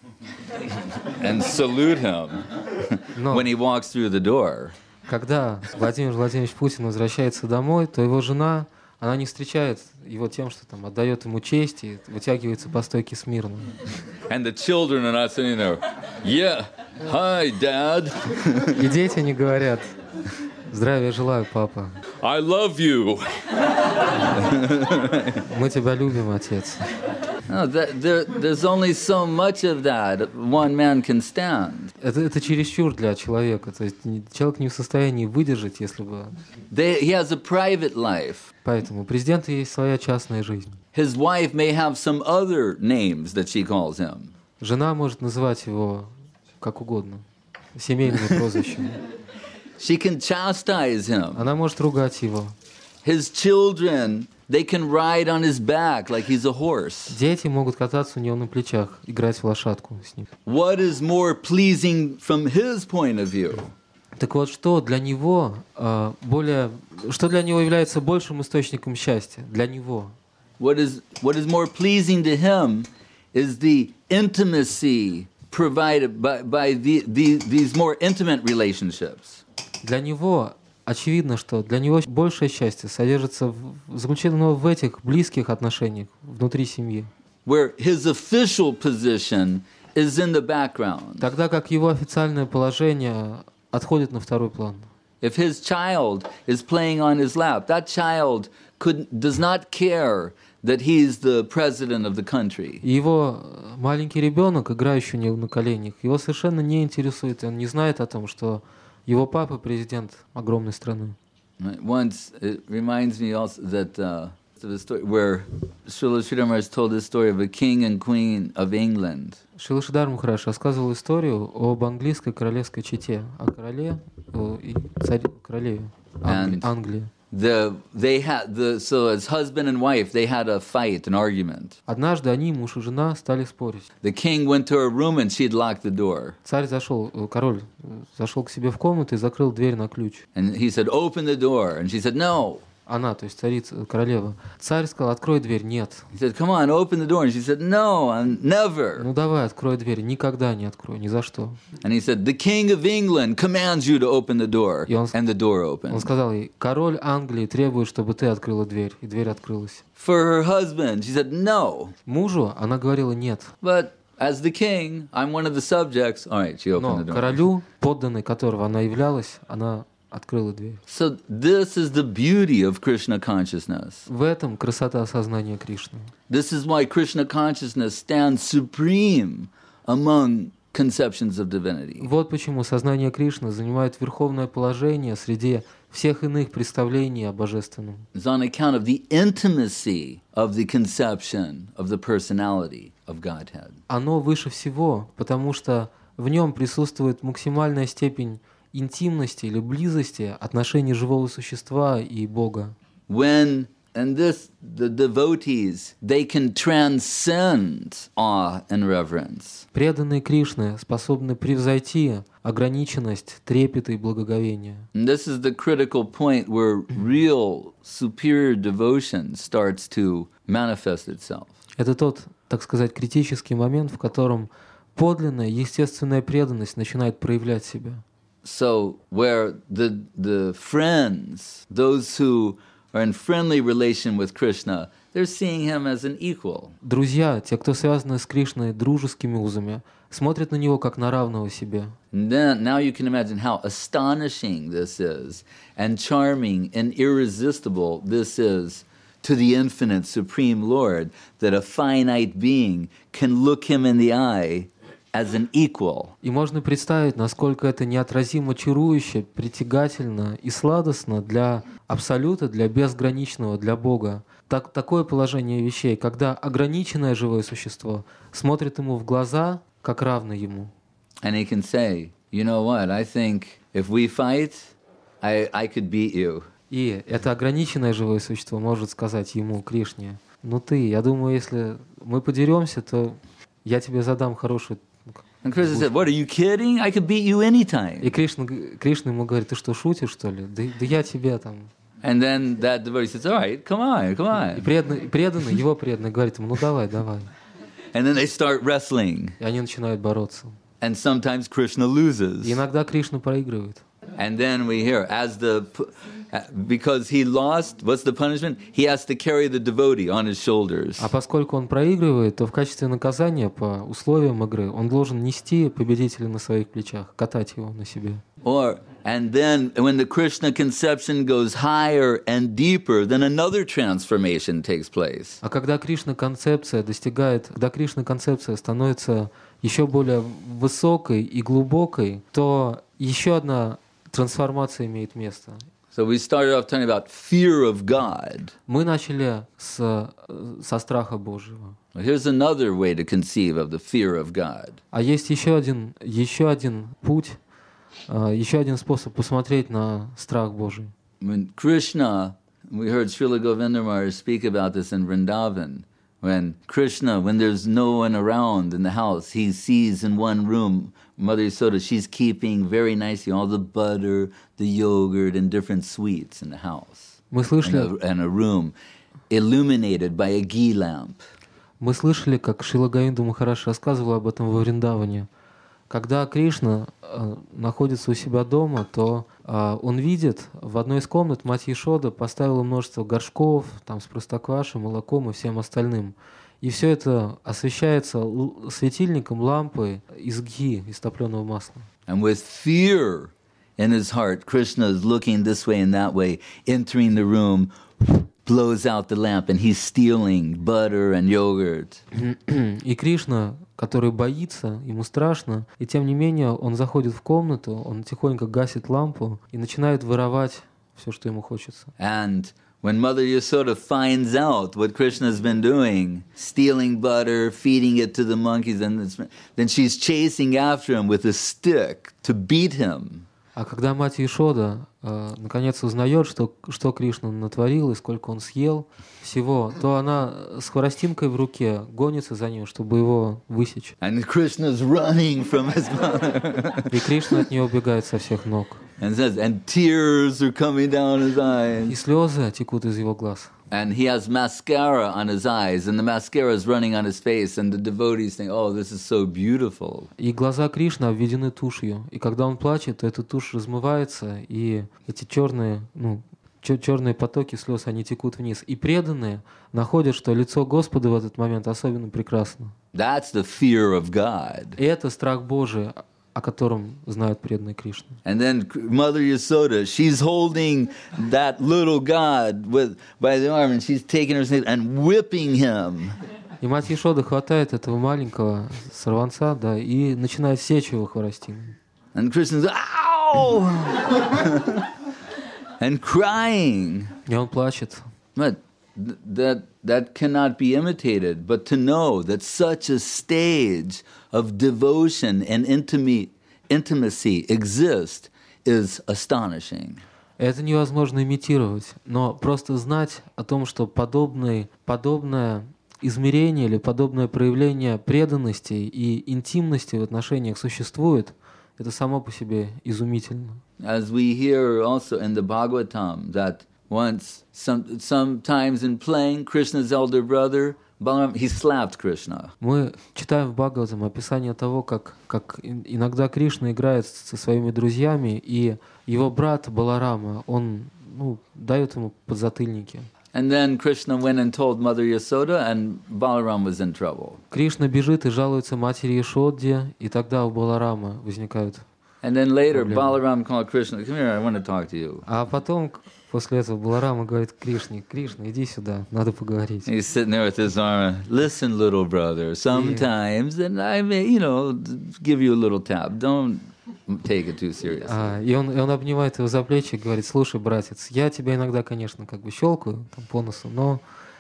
B: and salute him
A: Но
B: when he walks through the door.
A: когда Владимир Владимирович Путин возвращается домой, то его жена, она не встречает его тем, что там отдает ему честь и вытягивается по стойке смирно.
B: And the children are not sitting there. Yeah, hi, Dad.
A: И дети не говорят: здравия желаю, папа.
B: I love you.
A: Мы тебя любим, отец.
B: No, that, there, there's only so much of that one man can stand.
A: Это, это чересчур для человека. То есть человек не в состоянии выдержать, если бы...
B: They, he has a private life.
A: Поэтому у президента есть своя частная жизнь.
B: His wife may have some other names that she calls him.
A: Жена может называть его как угодно, семейными прозвищами.
B: She can chastise him.
A: Она может ругать его.
B: His children They can ride on his back like he's a horse.
A: Дети могут кататься у него на плечах, играть в лошадку с ним.
B: What is more pleasing from his point of view?
A: Так вот, что для него э, более, что для него является большим источником счастья? Для него.
B: What is what is more pleasing to him is the intimacy provided by, by the, the, these more intimate relationships.
A: Для него очевидно, что для него большее счастье содержится в, заключено в этих близких отношениях внутри семьи.
B: Where his official position is in the background.
A: Тогда как его официальное положение отходит на второй план.
B: If his child is playing on his lap, that child could, does not care that he's the president of the country.
A: И его маленький ребенок, играющий у него на коленях, его совершенно не интересует, он не знает о том, что его папа президент огромной страны.
B: Once it reminds me also that uh, the story where Srila Sridhar Maharaj told the story of a king and queen of England.
A: Шрила Шридар Махарадж рассказывал историю об английской королевской чете, о короле и царе, королеве Англи, Англии.
B: The they had the so as husband and wife they had a fight, an argument.
A: Однажды они, муж и жена, стали спорить.
B: The king went to her room and she'd locked the door.
A: Царь зашел, король зашел к себе в комнату и закрыл дверь на ключ.
B: And he said, "Open the door," and she said, "No."
A: Она, то есть царица, королева. Царь сказал: открой дверь. Нет.
B: He said, "Come on, open the door," and she said, "No, I'm never."
A: Ну давай, открой дверь. Никогда не открою, ни за что.
B: And he said, "The king of England commands you to open the door,"
A: И он,
B: and the door
A: он
B: opened.
A: сказал ей: король Англии требует, чтобы ты открыла дверь. И дверь открылась.
B: For her husband, she said, "No."
A: Мужу она говорила: нет.
B: But as the king, I'm one of the subjects. All right, she opened
A: Но
B: the door.
A: королю, подданной которого она являлась, она открыла дверь.
B: So this is the beauty of Krishna consciousness.
A: В этом красота сознания Кришны.
B: This is why Krishna consciousness stands supreme among conceptions of divinity.
A: Вот почему сознание Кришны занимает верховное положение среди всех иных представлений о божественном.
B: It's on account of the intimacy of the conception of the personality of Godhead.
A: Оно выше всего, потому что в нем присутствует максимальная степень интимности или близости отношений живого существа и Бога.
B: When and this the devotees they can transcend awe and reverence.
A: Преданные Кришны способны превзойти ограниченность трепета и благоговения.
B: And this is the critical point where real superior devotion starts to manifest itself.
A: Это тот, так сказать, критический момент, в котором подлинная естественная преданность начинает проявлять себя.
B: So where the the friends, those who are in friendly relation with Krishna, they're seeing him as an equal.
A: Друзья, те, кто связаны с Кришной дружескими узами, смотрят на него как на равного себе.
B: And then now you can imagine how astonishing this is, and charming and irresistible this is to the infinite supreme Lord, that a finite being can look him in the eye as an equal.
A: И можно представить, насколько это неотразимо чарующе, притягательно и сладостно для Абсолюта, для безграничного, для Бога. Так, такое положение вещей, когда ограниченное живое существо смотрит ему в глаза, как равно ему.
B: And he can say, you know what, I think if we fight, I, I could beat you.
A: И это ограниченное живое существо может сказать ему, Кришне: ну ты, я думаю, если мы подеремся, то я тебе задам хорошую...
B: And Krishna said, what, are you kidding? I could beat you anytime.
A: И Кришна, Кришна ему говорит: ты что, шутишь, что ли? Да, да я тебя там...
B: And then that devotee says, all right, come on, come on.
A: И преданный, преданный, его преданный говорит ему: ну давай, давай.
B: And then they start wrestling.
A: И они начинают бороться.
B: And sometimes Krishna loses.
A: И иногда Кришна проигрывает.
B: And then we hear, as the, because he lost, what's the punishment? He has to carry the devotee on his shoulders.
A: А поскольку он проигрывает, то в качестве наказания по условиям игры он должен нести победителя на своих плечах, катать его на себе.
B: Or, and then when the Krishna conception goes higher and deeper, then another transformation takes place.
A: А когда Кришна концепция достигает, когда Кришна концепция становится еще более высокой и глубокой, то еще одна трансформация имеет место.
B: So we started off talking about fear of God.
A: Мы начали с, со страха Божьего.
B: Here's another way to conceive of the fear of God.
A: А есть еще один, еще один путь, еще один способ посмотреть на страх Божий.
B: When Krishna, we heard Srila Govinda Maharaj speak about this in Vrindavan. When Krishna, when there's no one around in the house, he sees in one room Mother Yasoda, she's keeping very nicely all the butter, the yogurt, and different sweets in the house.
A: Мы слышали,
B: and, a, and a room illuminated by a ghee lamp.
A: Мы слышали, как Шрила Говинда Махарадж рассказывал об этом во Вриндаване. Когда Кришна э, находится у себя дома, то э, он видит, в одной из комнат мать Яшода поставила множество горшков там, с простоквашей, молоком и всем остальным. И все это освещается л- светильником, лампой из гхи, из топленого масла.
B: And with fear in his heart, Krishna is looking this way and that way, entering the room, blows out the lamp, and he's stealing butter and yogurt.
A: И Кришна, который боится, ему страшно, и тем не менее он заходит в комнату, он тихонько гасит лампу и начинает воровать все, что ему хочется.
B: And when Mother Yasoda finds out what Krishna's been doing, stealing butter, feeding it to the monkeys, and it's, then she's chasing after him with a stick to beat him.
A: А когда мать Яшода э, наконец узнает, что, что Кришна натворил и сколько он съел всего, то она с хворостинкой в руке гонится за ним, чтобы его высечь.
B: And Krishna's running from his mother.
A: И Кришна от нее убегает со всех ног.
B: And says, and tears are coming down his
A: И
B: eyes.
A: слезы текут из его глаз.
B: And he has mascara on his eyes, and the mascara is running on his face, and the devotees think, oh, this is so beautiful.
A: И глаза Кришны обведены тушью. И когда он плачет, то эта тушь размывается, и эти черные, ну, черные потоки слез, они текут вниз. И преданные находят, что лицо Господа в этот момент особенно прекрасно.
B: That's the fear of God.
A: И это страх Божий, о котором знают преданные Кришны.
B: And then Mother Yasoda, she's holding that little God with, by the arm, and she's taking her snake and whipping him.
A: И мать Яшода хватает этого маленького сорванца, да, и начинает сечь его хворостиной.
B: And Krishna's, ow! And crying.
A: И он плачет.
B: But th- that, that cannot be imitated. But to know that such a stage of devotion and intimate, intimacy exists is astonishing.
A: Это невозможно имитировать, но просто знать о том, что подобное, подобное измерение или подобное проявление преданности и интимности в отношениях существует, это само по себе изумительно.
B: As we hear also in the Bhagavatam that once, some, sometimes in playing, Krishna's elder brother, Balaram, he slapped Krishna.
A: Мы читаем в Бхагаватам описание того, как, как иногда Кришна играет со своими друзьями, и его брат Баларама, он ну, дает ему подзатыльники.
B: And then Krishna went and told Mother Yasoda, and Balaram was in trouble.
A: Кришна бежит и жалуется матери Яшоде, и тогда у Баларама возникают.
B: And then later,
A: Проблемы.
B: Balaram called Krishna, come here, I want to talk to you.
A: А потом, после этого, Баларама говорит Кришне: Кришна, иди сюда, надо поговорить.
B: He's sitting there with his arm. Listen, little brother, sometimes, and I may, you know, give you a little tap. Don't take it too seriously.
A: А, и, он, и он обнимает его за плечи и говорит: слушай, братец, я тебя иногда, конечно, как бы щелкаю там, по носу, но,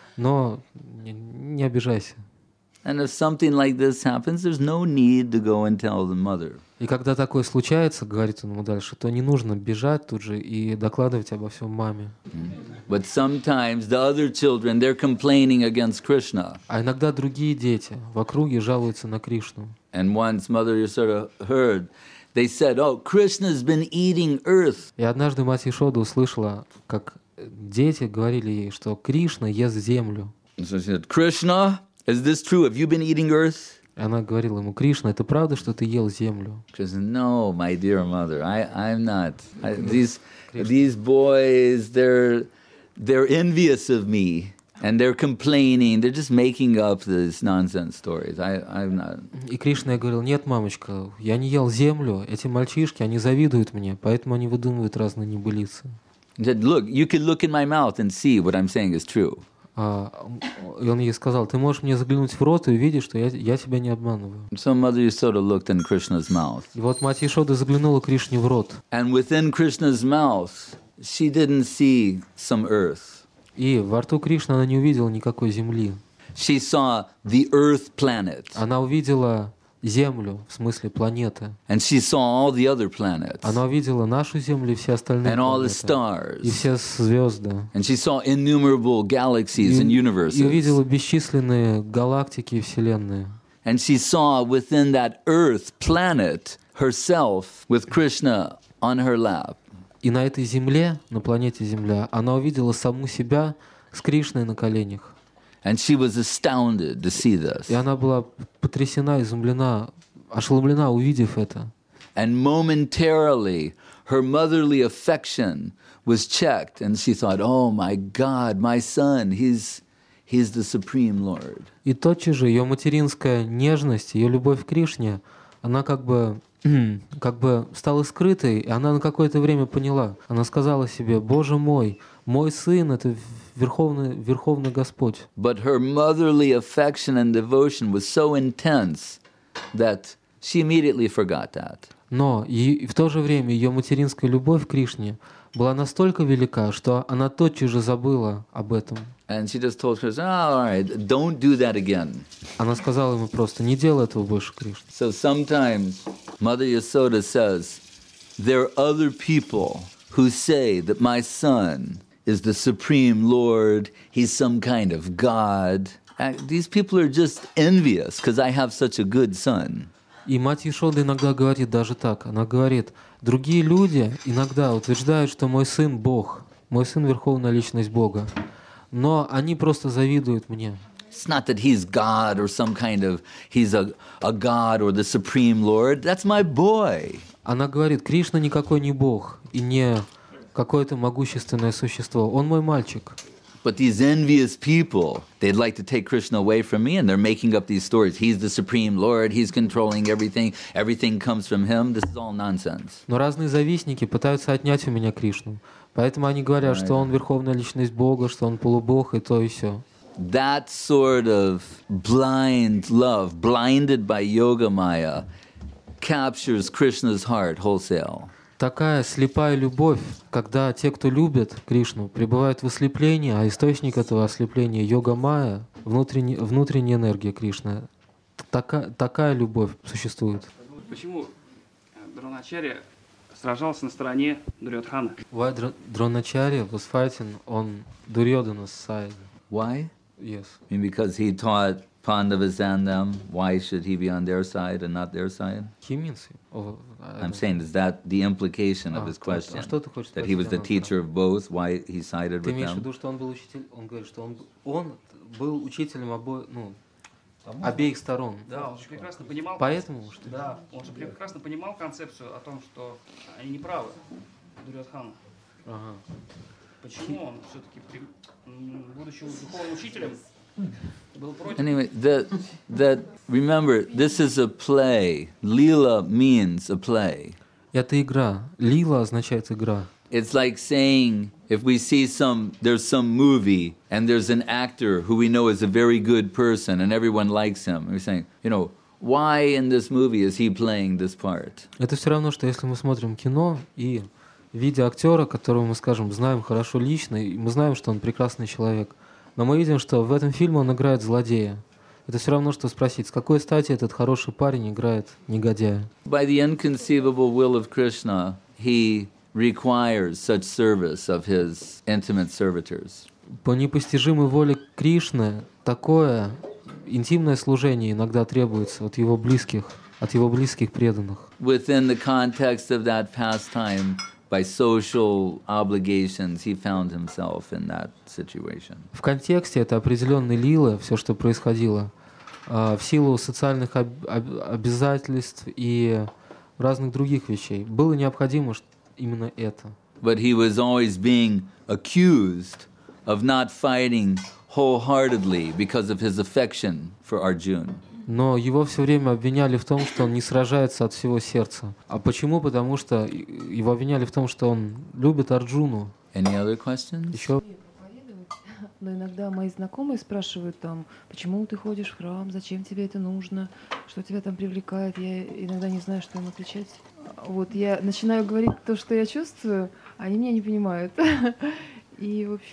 A: но не, не обижайся.
B: And if something like this happens, there's no need to go and tell the mother.
A: И когда такое случается, говорит он ему дальше, то не нужно бежать тут же и докладывать обо всем маме.
B: But sometimes the other children, they're complaining against Krishna.
A: А иногда другие дети в округе жалуются на Кришну.
B: And once Mother Yasoda heard, they said, oh, Krishna's been eating earth.
A: И однажды мать Яшода услышала, как дети говорили ей, что Кришна ест землю.
B: So she said, Krishna, is this true? Have you been eating earth?
A: И она говорила ему: Кришна, это правда, что ты ел землю?
B: Krishna, no, my dear mother, I, I'm not. I, these, these boys, they're, they're envious of me. And they're complaining. They're just making up these nonsense stories. I, I'm not.
A: И Кришна говорил: нет, мамочка, я не ел землю, эти мальчишки, они завидуют мне, поэтому они выдумывают разные небылицы.
B: He said, look, you can look in my mouth and see what I'm saying is true.
A: А, и он ей сказал: ты можешь мне заглянуть в рот и увидеть, что я, я тебя не обманываю.
B: So Mother Yasoda looked in Krishna's mouth.
A: И вот мать Яшода заглянула Кришне в рот.
B: And within Krishna's mouth, she didn't see some earth.
A: И во рту Кришны она не увидела никакой земли.
B: She saw the earth planet.
A: Она увидела Землю, в смысле планеты.
B: And she saw all the other planets
A: Она увидела нашу Землю и все остальные
B: and all the
A: планеты. И
B: stars.
A: все звезды.
B: And she saw innumerable galaxies and
A: И, и
B: universes.
A: увидела бесчисленные галактики и вселенные.
B: And she saw within that Earth planet herself with Krishna on her lap.
A: И на этой Земле, на планете Земля, она увидела саму себя с Кришной на коленях.
B: And she was astounded to see this.
A: И она была потрясена, изумлена, ошеломлена, увидев это.
B: And momentarily, her motherly affection was checked, and she thought, "Oh my God, my son, he's he's the Supreme Lord."
A: И тотчас же ее материнская нежность, ее любовь к Кришне, она как бы, как бы стала скрытой, и она на какое-то время поняла. Она сказала себе: «Боже мой, мой сын — это Верховный, Верховный Господь».
B: But her motherly affection and devotion was so intense that she immediately forgot that.
A: Но и, и в то же время ее материнская любовь к Кришне была настолько велика, что она тотчас же забыла об этом.
B: And she just told Krishna, "Oh, all right, don't do that again."
A: Она сказала ему просто: «Не делай этого больше, Кришна».
B: So sometimes Mother Yasoda says, there are other people who say that my son is the Supreme Lord, he's some kind of God. And these people are just envious because I have such a good son.
A: И мать Яшода иногда говорит даже так. Она говорит: другие люди иногда утверждают, что мой сын Бог, мой сын Верховная Личность Бога, но они просто завидуют мне.
B: It's not that he's God or some kind of, he's a, a God or the Supreme Lord. That's my boy.
A: Она говорит: Кришна никакой не Бог и не какое-то могущественное существо. Он мой мальчик.
B: But these envious people, they'd like to take Krishna away from me, and they're making up these stories. He's the Supreme Lord, he's controlling everything, everything comes from him. This is all nonsense.
A: Но разные завистники пытаются отнять у меня Кришну. Поэтому они говорят, что он Верховная Личность Бога, что он полубог и то и сё.
B: That sort of blind love, blinded by Yoga Maya, captures Krishna's heart wholesale.
A: Такая слепая любовь, когда те, кто любят Кришну, пребывают в ослеплении, а источник этого ослепления — йога-майя, внутренняя, внутренняя энергия Кришны. Такая, такая любовь существует.
H: Почему Дроначарья сражался на стороне Дурьодхана?
A: Why Dronacharya was fighting on Duryodhana's side?
B: Why?
A: Yes.
B: I mean, because he taught Pandavas and them, why should he be on their side and not their side?
A: He means him. Oh,
B: I'm saying, is that the implication of his question? That he was the teacher of both, why he sided
A: Ты
B: with
A: имеешь в
B: them?
A: виду, что он был учитель, он говорит, что он, он был учителем обоих, ну, обеих сторон.
H: Да, он же прекрасно понимал.
A: Поэтому что?
H: Да, он же прекрасно понимал концепцию о том, что они не правы, Дурьодхана.
A: Ага.
H: Почему он все-таки, будучи духовным учителем, был против?
B: Anyway, that, that, remember, this is a play. Leela means a play.
A: Это игра. Лила означает игра.
B: It's like saying, if we see some, there's some movie, and there's an actor who we know is a very good person, and everyone likes him. We're saying, you know, why in this movie is he playing this part?
A: Это все равно, что если мы смотрим кино и видя актера, которого мы, скажем, знаем хорошо лично, и мы знаем, что он прекрасный человек, но мы видим, что в этом фильме он играет злодея. Это все равно, что спросить, с какой стати этот хороший парень играет негодяя?
B: By the inconceivable will of Krishna, he requires such service of his intimate servitors.
A: По непостижимой воле Кришны такое интимное служение иногда требуется от его близких, от его близких преданных.
B: Within the context of that pastime, by social obligations, he found himself in that situation.
A: В контексте это определенной лилы, все, что происходило, в силу социальных об- об- обязательств и разных других вещей, было необходимо именно это.
B: But he was always being accused of not fighting wholeheartedly because of his affection for Arjuna.
A: Но его все время обвиняли в том, что он не сражается от всего сердца. А почему? Потому что его обвиняли в том, что он любит Арджуну.
B: Any other questions?
A: Еще.
I: Но иногда мои знакомые спрашивают там, почему ты ходишь в храм, зачем тебе это нужно, что тебя там привлекает. Я иногда не знаю, что им отвечать. Вот я начинаю говорить то, что я чувствую, а они меня не понимают. И, в общем,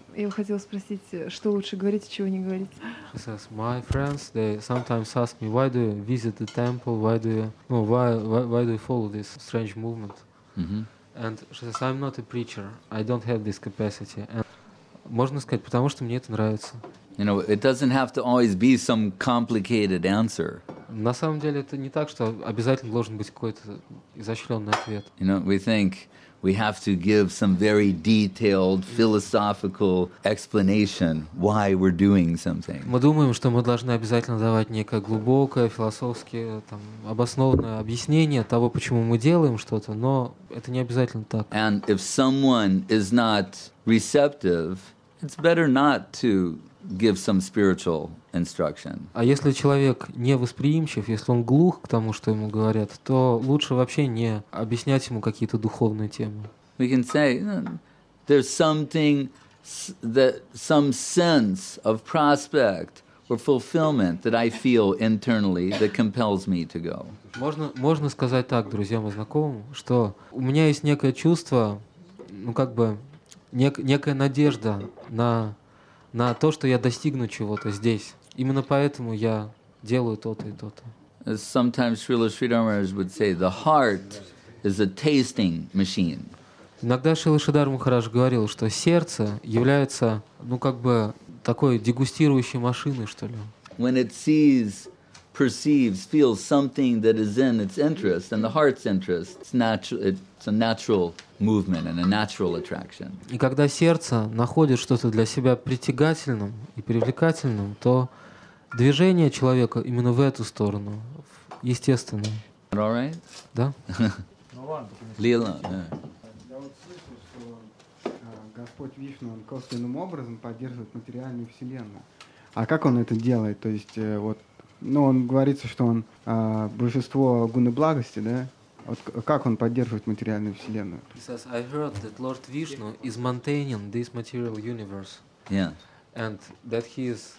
I: Я хотела спросить, что лучше говорить, чего не говорить.
A: She says, my friends, they sometimes ask me, why do you visit the temple? Why do you, no, why, why, why do you follow this strange movement?
B: Mm-hmm.
A: And she says, I'm not a preacher. I don't have this capacity. And можно сказать, потому что мне это нравится.
B: You know, it doesn't have to always be some complicated answer.
A: На самом деле это не так, что обязательно должен быть какой-то изощренный ответ.
B: You know, we think we have to give some very detailed philosophical explanation why we're doing something.
A: Мы думаем, что мы должны обязательно давать некое глубокое, философски там, обоснованное объяснение того, почему мы делаем что-то, но это не обязательно так.
B: And if someone is not receptive, it's better not to give some spiritual instruction.
A: А если человек не восприимчив, если он глух к тому, что ему говорят, то лучше вообще не объяснять ему какие-то духовные темы.
B: We can say, there's something, that some sense of prospect or fulfillment that I feel internally that compels me to go.
A: Можно, можно сказать так, друзьям и знакомым, что у меня есть некое чувство, ну как бы, нек, некая надежда на, на то, что я достигну чего-то здесь. Именно поэтому я делаю то-то и то-то.
B: Sometimes Srila Sridhar Maharaj would say, the heart is a tasting machine.
A: Иногда Шрила Шридар Махарадж говорил, что сердце является, ну как бы, такой дегустирующей машиной, что ли.
B: When it sees, perceives, feels something that is in its interest, and the heart's interest, it's natural. It's a natural movement and a natural attraction.
A: И когда сердце находит что-то для себя притягательным и привлекательным, то движение человека именно в эту сторону, естественно.
B: All right?
A: Да?
B: Лила.
J: Я вот слышал, что Господь Вишну, он косвенным образом поддерживает материальную вселенную. А как он это делает? То есть, вот, ну, он говорится, что он божество гуны благости, да? Вот как он поддерживает материальную вселенную?
A: He says, I heard that Lord Vishnu is maintaining this material universe.
B: Yeah.
A: And that he is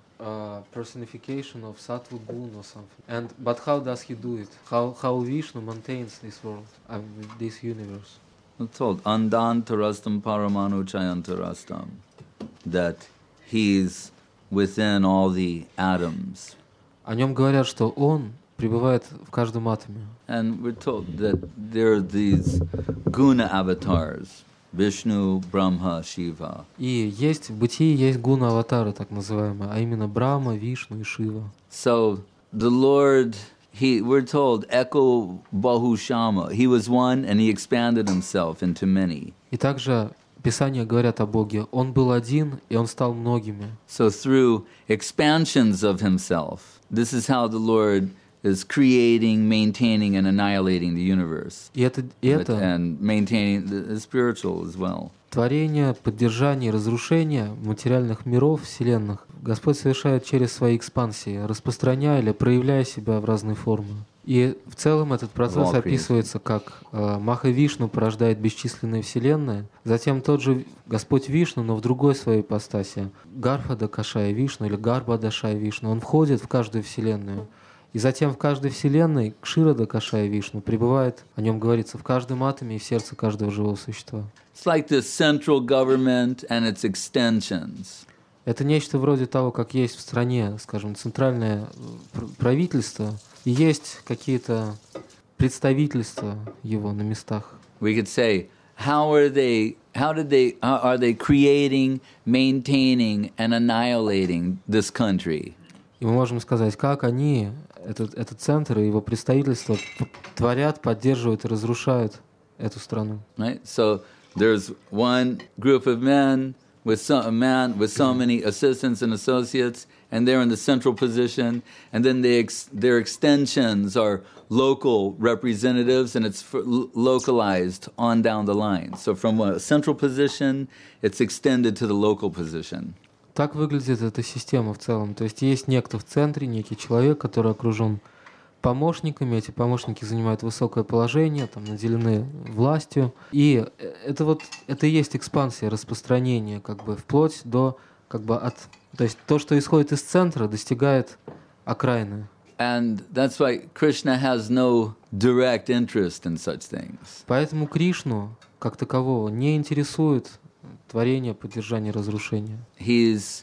A: a personification of Sattva Gun or something. And but how does he do it? How how Vishnu maintains this world, uh, this universe?
B: It's told Andantarastam Paramanu Chayantarastam, that he's within all the atoms.
A: О нем говорят, что он пребывает в каждом атоме.
B: And we're told that there are these guna avatars, Vishnu, Brahma, Shiva.
A: И есть в бытии есть гуна аватары, так называемые, а именно Брахма, Вишну и Шива.
B: So the Lord, he, we're told, Eko Bahu Shama, he was one and he expanded himself into many.
A: И также Писания говорят о Боге. Он был один, и он стал многими.
B: So through expansions of himself, this is how the Lord is creating, maintaining, and annihilating the universe.
A: И это, и это
B: and maintaining the spiritual as well.
A: Творение, поддержание, разрушение материальных миров, вселенных Господь совершает через свои экспансии, распространяя или проявляя себя в разные формы. И в целом этот процесс описывается как э, Маха Вишну порождает бесчисленные вселенные, затем тот же Господь Вишну, но в другой своей ипостаси, Гарбхада Кашая Вишну или Гарбхада Шая Вишну, он входит в каждую вселенную. И затем в каждой вселенной Кширада Кашая Вишну пребывает, о нем говорится, в каждом атоме и в сердце каждого живого существа.
B: It's like the central government and its extensions.
A: Это нечто вроде того, как есть в стране, скажем, центральное правительство, и есть какие-то представительства его на местах.
B: We could say, how are they, how did they, how are they creating, maintaining, and annihilating this country?
A: И мы можем сказать, как они, этот, этот центр и его представительство, творят, поддерживают и разрушают эту страну.
B: Right? So there's one group of men with so, a man with so many assistants and associates, and they're in the central position, and then they ex, their extensions are local representatives, and it's for, localized on down the line. So from a central position, it's extended to the local position.
A: Так выглядит эта система в целом. То есть есть некто в центре, некий человек, который окружен помощниками. Эти помощники занимают высокое положение, там, наделены властью. И это вот это и есть экспансия, распространение, как бы вплоть до как бы от, то есть то, что исходит из центра, достигает окраины.
B: And that's why Krishna has no direct interest in such things.
A: Поэтому Кришну как такового не интересует сотворения, поддержания, разрушения.
B: He's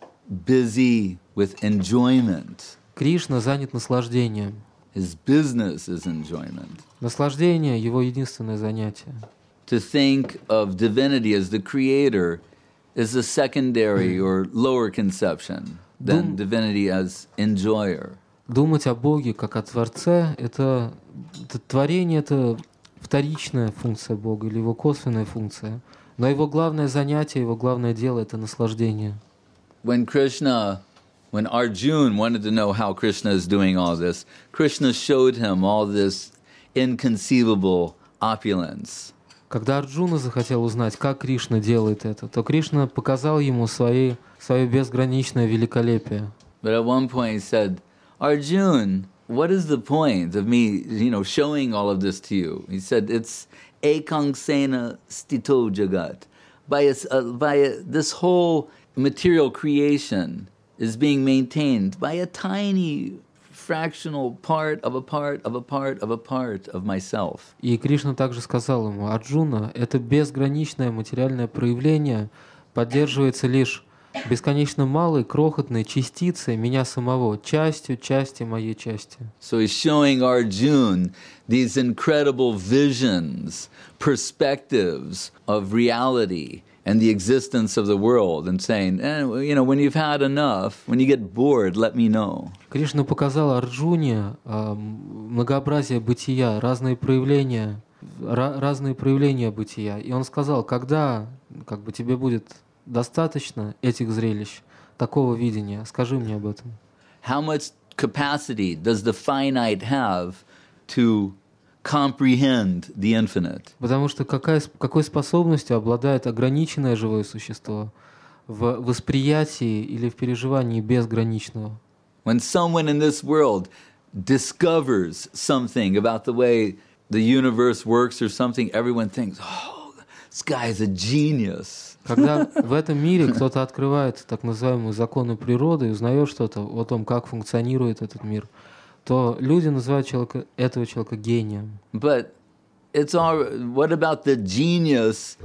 B: busy with enjoyment.
A: Кришна занят наслаждением.
B: His business is enjoyment.
A: Наслаждение — его единственное занятие.
B: To think of divinity as the creator is a secondary or lower conception than divinity as enjoyer.
A: Думать о Боге как о Творце — это, это творение, это вторичная функция Бога или его косвенная функция. Но его главное занятие, его главное дело — это наслаждение.
B: When Krishna, when Arjuna wanted to know how Krishna is doing all this, Krishna showed him all this inconceivable opulence.
A: Когда Арджуна захотел узнать, как Кришна делает это, то Кришна показал ему свои, свое безграничное великолепие.
B: But at one point he said, Arjuna, what is the point of me, you know, showing all of this to you? He said, it's ekangsena stito jagat. By, a, uh, by a, this whole material creation is being maintained by a tiny fractional part of a part of a part of a part of myself.
A: И Кришна также сказал ему: Арджуна, это безграничное материальное проявление поддерживается лишь бесконечно малой, крохотной частицей меня самого, частью части моей части.
B: So he's showing Arjuna these incredible visions, perspectives of reality and the existence of the world, and saying, eh, you know, when you've had enough, when you get bored, let me know.
A: Кришна показал Арджуне э, многообразие бытия, разные проявления, ra- разные проявления бытия. И он сказал, когда как бы, тебе будет достаточно этих зрелищ, такого видения, скажи мне об этом.
B: How much capacity does the finite have to comprehend the infinite?
A: Потому что какая, какой способностью обладает ограниченное живое существо в восприятии или в переживании безграничного?
B: When someone in this world discovers something about the way the universe works or something, everyone thinks, oh, this guy is a genius.
A: Когда в этом мире кто-то открывает так называемые законы природы и узнает что-то о том, как функционирует этот мир, то люди называют человека, этого человека гением.
B: But it's all, what about the genius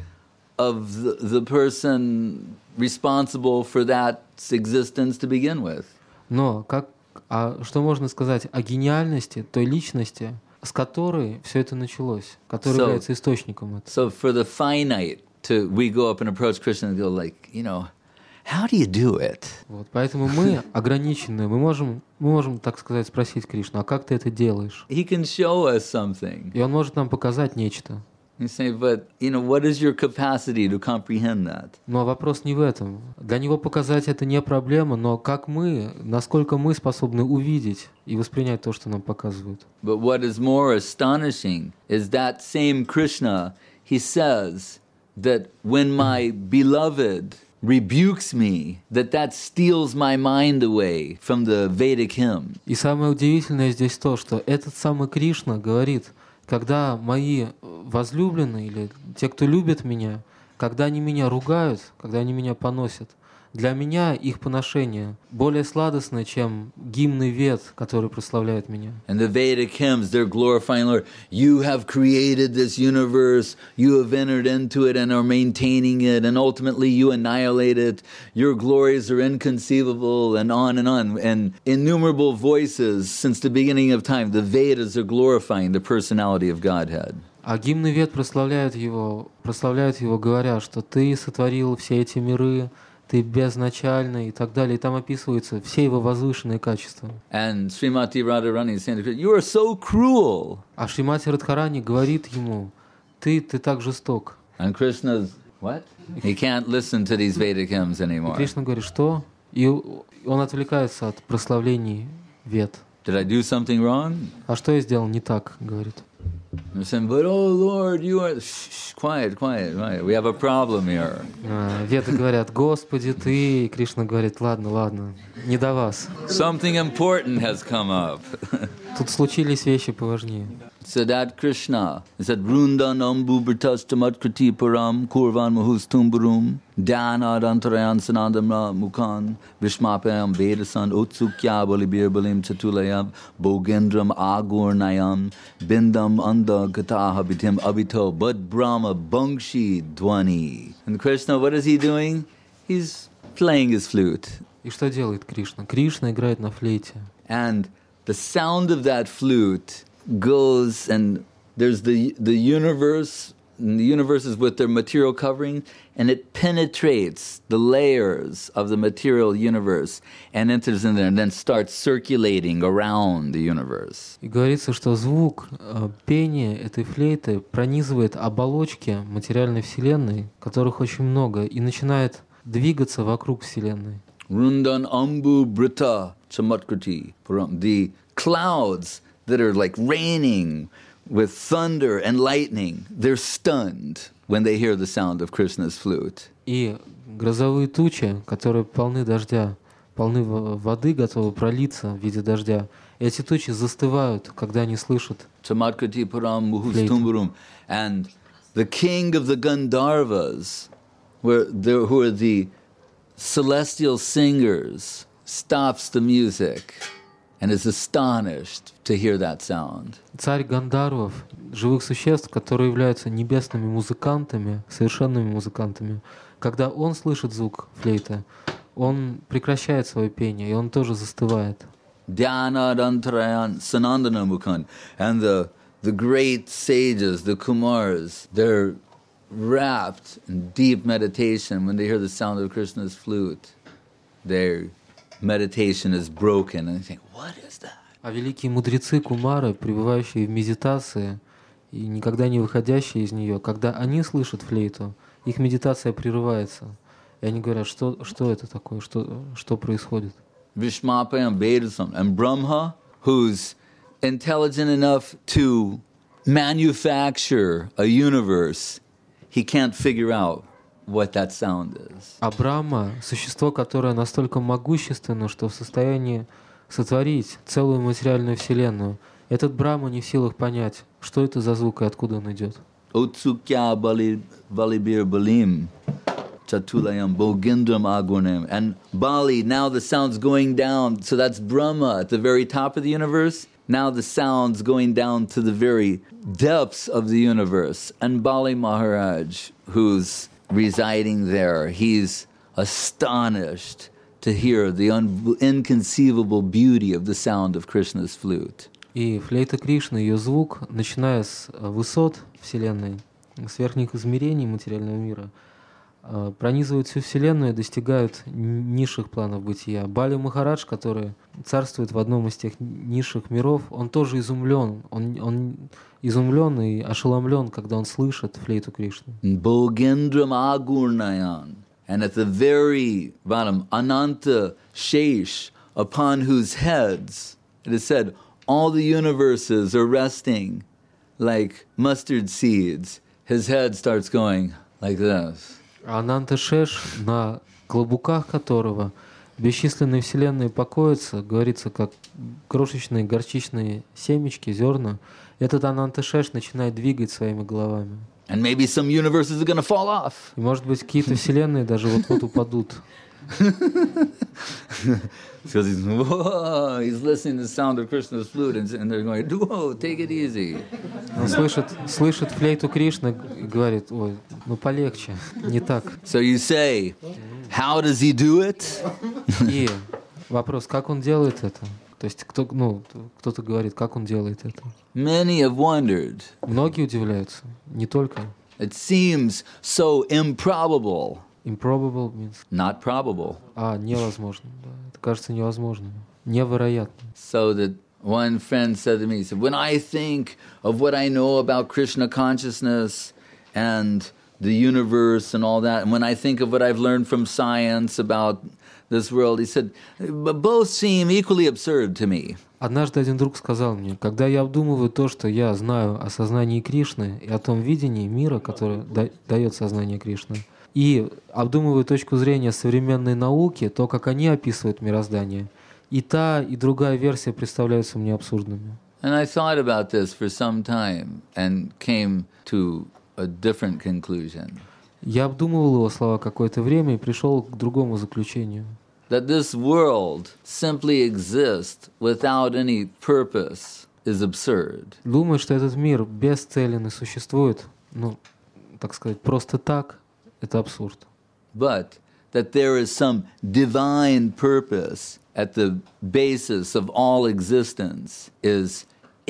B: of the, the person responsible for that existence to begin with?
A: Но как, а что можно сказать о гениальности той личности, с которой все это началось, которая
B: So-
A: является источником этого?
B: So for the finite, to we go up and approach Krishna and go like, you know, how do you do it?
A: Вот, поэтому мы ограниченные, мы можем, мы можем, так сказать, спросить Кришну, а как ты это делаешь?
B: He can show us something.
A: И он может нам показать нечто.
B: You say, but you know, what is your capacity to comprehend that?
A: Но вопрос не в этом. Для него показать это не проблема, но как мы, насколько мы способны увидеть и воспринять то, что нам показывают.
B: But what is more astonishing is that same Krishna, he says that when my beloved rebukes me, that that steals my mind away from the Vedic hymn.
A: И самое удивительное здесь то, что этот самый Кришна говорит, когда мои возлюбленные или те, кто любит меня, когда они меня ругают, когда они меня поносят, для меня их поношение более сладостное, чем гимны Вед, который прославляет меня.
B: And the Vedic hymns, they're glorifying, Lord, you have created this universe, you have entered into it and are maintaining it, and ultimately you annihilate it. Your glories are inconceivable, and on and on. And innumerable voices since the beginning of time, the Vedas are glorifying the personality of Godhead.
A: А гимны Вед прославляют его, прославляют его, говоря, что ты сотворил все эти миры, ты безначальный и так далее. И там описываются все его возвышенные качества.
B: And Srimati Radharani is saying to Krishna, you are so cruel.
A: А Шримати Радхарани говорит ему, ты, ты так жесток.
B: And Krishna's, what? He can't listen to these Vedic hymns
A: И
B: anymore.
A: Кришна говорит, что? И он отвлекается от прославлений Вед.
B: Did I do something wrong?
A: А что я сделал не так, говорит.
B: I'm saying, but oh Lord, you are... Shh, shh, quiet, quiet, quiet. We have a problem here.
A: А, Веды говорят, Господи, ты. И Кришна говорит, ладно, ладно, не до вас.
B: Something important has come up.
A: тут случились вещи поважнее.
B: So that Krishna is at Vrundan Ambu Britastamatkriti Param Kurvan Mahustumburum Dhanad Antarayan Sanandamra Mukhan Vishmapayam Vedasan Utsukya Balibir Balim Chatulayam Bogendram Agurnayam Bindam Anda Gataha Bitim Abito Bud Brahma Bangshi Dwani. And Krishna, what is he doing? He's playing his flute.
A: И что делает Кришна? Кришна играет на флейте.
B: And the sound of that flute goes, and there's the the universe, and the universe is with their material covering, and it penetrates the layers of the material universe and enters in there and then starts circulating around the universe.
A: И говорится, что звук э, пения этой флейты пронизывает оболочки материальной вселенной, которых очень много, и начинает двигаться вокруг вселенной.
B: Rundan ambu brita chamatkriti. The clouds that are like raining with thunder and lightning, they're stunned when they hear the sound of Krishna's flute.
A: И грозовые тучи, которые полны дождя, полны воды, готовы пролиться в виде дождя, эти тучи застывают, когда они слышат
B: Chamatkriti param muhustumburum. And the king of the Gandharvas, where there, who are the celestial singers, stops the music and is astonished to hear that sound.
A: Царь Гандарвов, живых существ, которые являются небесными музыкантами, совершенными музыкантами, когда он слышит звук флейты, он прекращает свое пение, и он тоже застывает.
B: Dhyana Dantarayan Sanandana Mukhan. And the, the great sages, the Kumars, they're wrapped in deep meditation when they hear the sound of Krishna's flute. Their meditation is broken, and they think, what is that?
A: А великие мудрецы Кумары, пребывающие в медитации и никогда не выходящие из нее, когда они слышат флейту, их медитация прерывается. И они говорят, что, что это такое, что, что происходит.
B: Vishmapayam Vedasam. And Brahma, who's intelligent enough to manufacture a universe, he can't figure out what that sound is.
A: А Брахма — существо, которое настолько могущественно, что в состоянии сотворить целую материальную вселенную. Этот Брахма не в силах понять, что это за звук и откуда он идет.
B: Utsukya Balibir Balim Chatulayam Bogindram Agurnam. And Bali, now the sound's going down, so that's Brahma at the very top of the universe. Now the sound's going down to the very depths of the universe. And Bali Maharaj, who's residing there, he's astonished to hear the un- inconceivable beauty of the sound of Krishna's flute.
A: И флейта Кришны, ее звук, начиная с высот Вселенной, с верхних измерений материального мира, пронизывают всю Вселенную и достигают низших планов бытия. Бали Махарадж, который царствует в одном из тех низших миров, он тоже изумлен. Он, он изумлен и ошеломлен, когда он слышит флейту Кришны.
B: Bogendram Agurnayan. And at the very bottom, Ananta Shesh, upon whose heads, it is said, all the universes are resting like mustard seeds. His head starts going like this.
A: Ананта Шеш, на клобуках которого бесчисленные вселенные покоятся, говорится, как крошечные горчичные семечки, зерна, этот Ананта Шеш начинает двигать своими головами.
B: And maybe some universes are going to fall off.
A: И, может быть, какие-то вселенные даже вот-вот упадут.
B: Because he's, whoa, he's listening to the sound of Krishna's flute, and, and they're going, whoa, take it easy.
A: Он слышит, слышит флейту Кришны и говорит, ой, ну полегче, не так.
B: So you say, how does he do it?
A: И вопрос, как он делает это? То есть кто, ну, кто-то говорит, как он делает это?
B: Many have wondered.
A: Многие удивляются, не только.
B: It seems so improbable.
A: Improbable means?
B: Not probable.
A: А, невозможно. Да. Это кажется невозможным. Невероятно.
B: So that one friend said to me, he said, when I think of what I know about Krishna consciousness and the universe and all that, and when I think of what I've learned from science about this world, he said, both seem equally absurd to me.
A: Однажды один друг сказал мне, когда я обдумываю то, что я знаю о сознании Кришны и о том видении мира, которое да- дает сознание Кришны, и обдумываю точку зрения современной науки, то, как они описывают мироздание, И та, и другая версия представляются мне абсурдными.
B: And I thought about this for some time and came to a different conclusion.
A: Я обдумывал его слова какое-то время и пришел к другому заключению.
B: That this world simply exists without any purpose is absurd.
A: Думаю, что этот мир бесцелен и существует, ну, так сказать, просто так, это абсурд.
B: But that there is some divine purpose at the basis of all existence is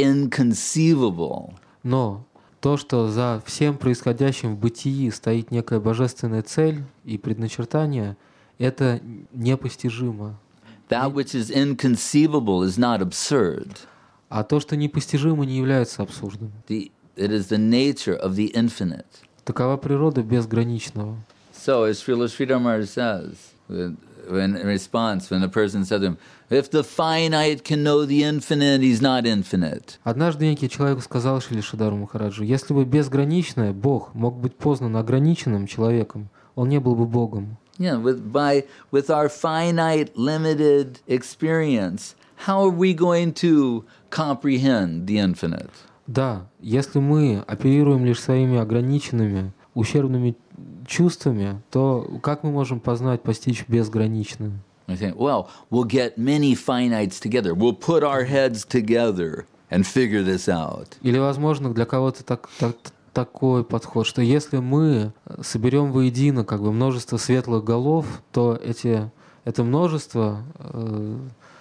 B: inconceivable.
A: Но то, что за всем происходящим в бытии стоит некая божественная цель и предначертание, это непостижимо.
B: That which is inconceivable is not absurd.
A: А то, что непостижимо, не является абсурдом.
B: The, it is the nature of the infinite.
A: Такова природа безграничного.
B: So, as Srila Sridhar says, when, when in response, when a person said to him, if the finite can know the infinite, he's not infinite.
A: Однажды некий человек сказал Шриле Шридару Махараджу, если бы безграничное, Бог мог быть познан ограниченным человеком, он не был бы Богом.
B: Yeah, with, by, with our finite, limited experience, how are we going to comprehend the infinite?
A: Да, если мы оперируем лишь своими ограниченными, ущербными чувствами, то как мы можем познать, постичь безграничное?
B: I think, well, we'll get many finites together. We'll put our heads together and figure this out.
A: Или, возможно, для кого-то так, так, такой подход, что если мы соберем воедино как бы множество светлых голов, то эти, это множество, э,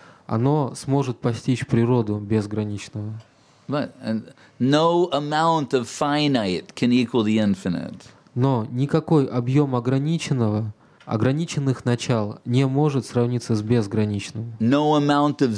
A: оно сможет постичь природу безграничного.
B: But and no amount of finite can equal the infinite.
A: Но никакой объем ограниченного, ограниченных начал не может сравниться с безграничным.
B: No amount of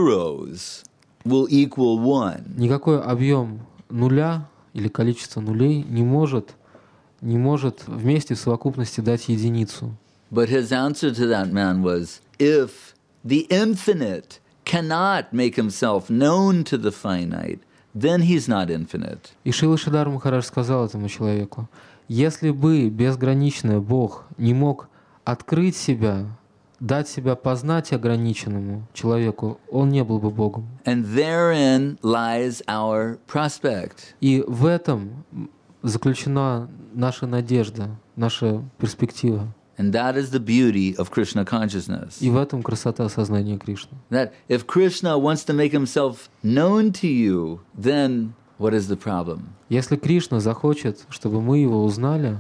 B: zeros will equal one.
A: Никакой объем нуля или количество нулей не может, не может вместе в совокупности дать единицу.
B: But his answer to that man was, if the infinite cannot make himself known to the finite, then he's not infinite.
A: И Шрила Шридар Махарадж сказал этому человеку, если бы безграничный Бог не мог открыть себя, дать себя познать ограниченному человеку, он не был бы Богом.
B: And therein lies our prospect.
A: И в этом заключена наша надежда, наша перспектива.
B: And that is the beauty of Krishna consciousness.
A: И в этом красота сознания Кришны.
B: That if Krishna wants to make himself known to you, then what is the problem?
A: Если Кришна захочет, чтобы мы его узнали,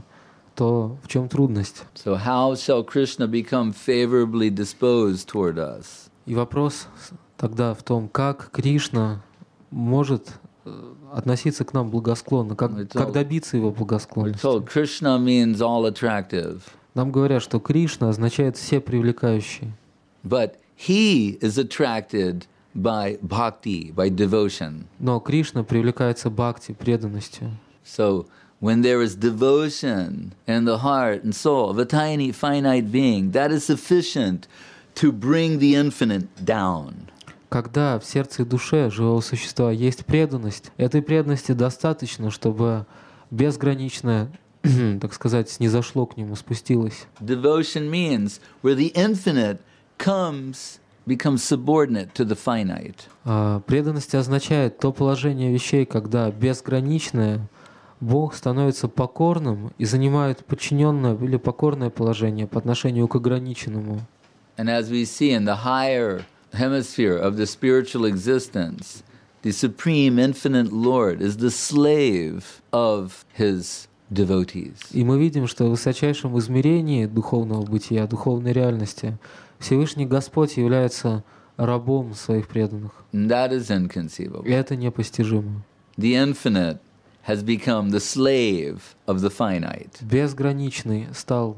A: то в чем трудность?
B: So how shall Krishna become favorably disposed toward us?
A: И вопрос тогда в том, как Кришна может относиться к нам благосклонно, как,
B: told,
A: как добиться его благосклонности.
B: Told, Krishna means all attractive.
A: Нам говорят, что Кришна означает все привлекающий.
B: But he is attracted by bhakti, by devotion.
A: Но Кришна привлекается бхакти, преданностью.
B: So when there is devotion in the heart and soul of a tiny finite being, that is sufficient to bring the infinite down.
A: Когда в сердце и душе живого существа есть преданность, этой преданности достаточно, чтобы безграничное, так сказать, снизошло к нему, спустилось.
B: Devotion means where the infinite comes, becomes subordinate to the finite.
A: А, преданность означает то положение вещей, когда безграничное Бог становится покорным и занимает подчиненное или покорное положение по отношению к ограниченному.
B: And as we see in the higher hemisphere of the spiritual existence, the supreme infinite Lord is the slave of his devotees.
A: И мы видим, что в высочайшем измерении духовного бытия, духовной реальности, Всевышний Господь является рабом своих преданных.
B: And that is inconceivable.
A: И это непостижимо.
B: The infinite has become the slave of the finite.
A: Безграничный стал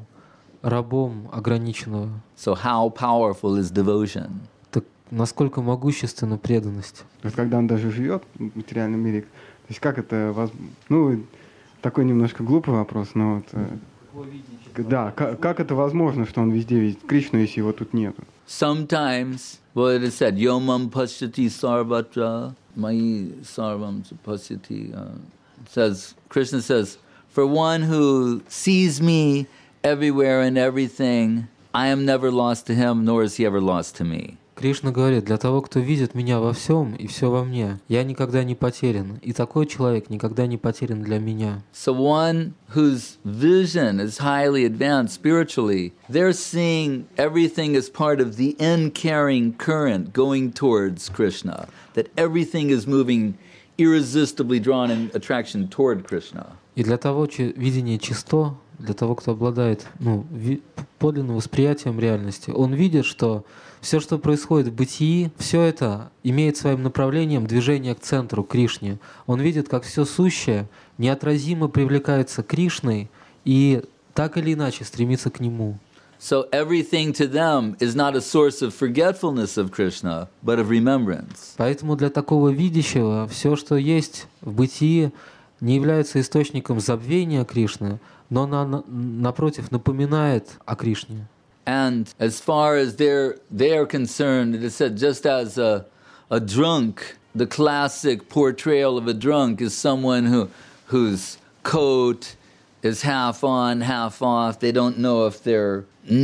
A: рабом ограниченного.
B: So how powerful is devotion?
A: Так насколько могущественна преданность?
J: То есть, когда он даже живет в материальном мире, то есть как это возможно? Ну, такой немножко глупый вопрос, но вот, да, как, как это возможно, что он везде видит Кришну, если его тут нету?
B: Sometimes, well, it is said, Yomam Pashyati Sarvatra, Mai Sarvam Pashyati. Uh, it says, Krishna says, for one who sees me everywhere and everything, I am never lost to him, nor is he ever lost to me.
A: Кришна говорит, для того, кто видит меня во всем и все во мне, я никогда не потерян, и такой человек никогда не потерян для меня.
B: So one whose vision is highly advanced spiritually, they're seeing everything as part of the in-carrying current going towards Krishna, that everything is moving irresistibly drawn in attraction toward Krishna.
A: И для того, че видение чисто, для того, кто обладает ну, ви подлинным восприятием реальности, он видит, что все, что происходит в бытии, все это имеет своим направлением движение к центру, к Кришне. Он видит, как все сущее неотразимо привлекается Кришной и так или иначе стремится к Нему.
B: So everything to them is not a source of forgetfulness of Krishna, but of remembrance.
A: Поэтому для такого видящего все, что есть в бытии, не является источником забвения Кришны, но на, напротив напоминает о Кришне.
B: And as far as they're, they're concerned, it is said just as a, a drunk, the classic portrayal of a drunk is someone who, whose coat is half on, half off. They don't know if they're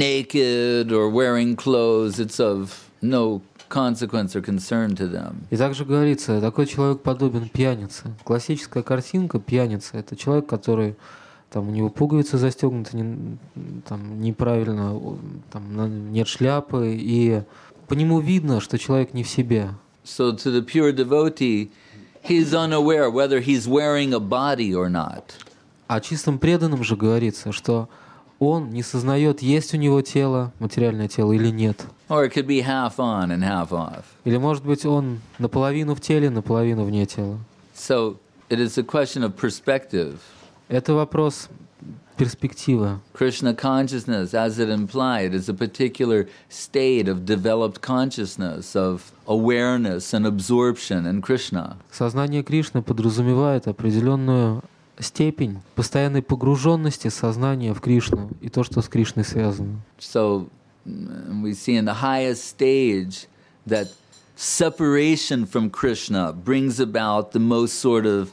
B: naked or wearing clothes. It's of no consequence or concern to them.
A: И также говорится, такой человек подобен пьянице. Классическая картинка пьяницы — это человек, который там у него пуговицы застегнуты не, там, неправильно, там, нет шляпы, и по нему видно, что человек не в себе.
B: So to the pure devotee, he's unaware whether he's wearing a body or not.
A: О чистом преданном же говорится, что он не сознает, есть у него тело, материальное тело или нет.
B: Or it could be half on and half off.
A: Или, может быть, он наполовину в теле, наполовину вне тела.
B: So it is a question of perspective.
A: Это вопрос перспективы.
B: Krishna consciousness, as it implied, is a particular state of developed consciousness, of awareness and absorption in Krishna.
A: Сознание Кришны подразумевает определенную степень постоянной погруженности сознания в Кришну и то, что с Кришной связано.
B: So we see in the highest stage that separation from Krishna brings about the most sort of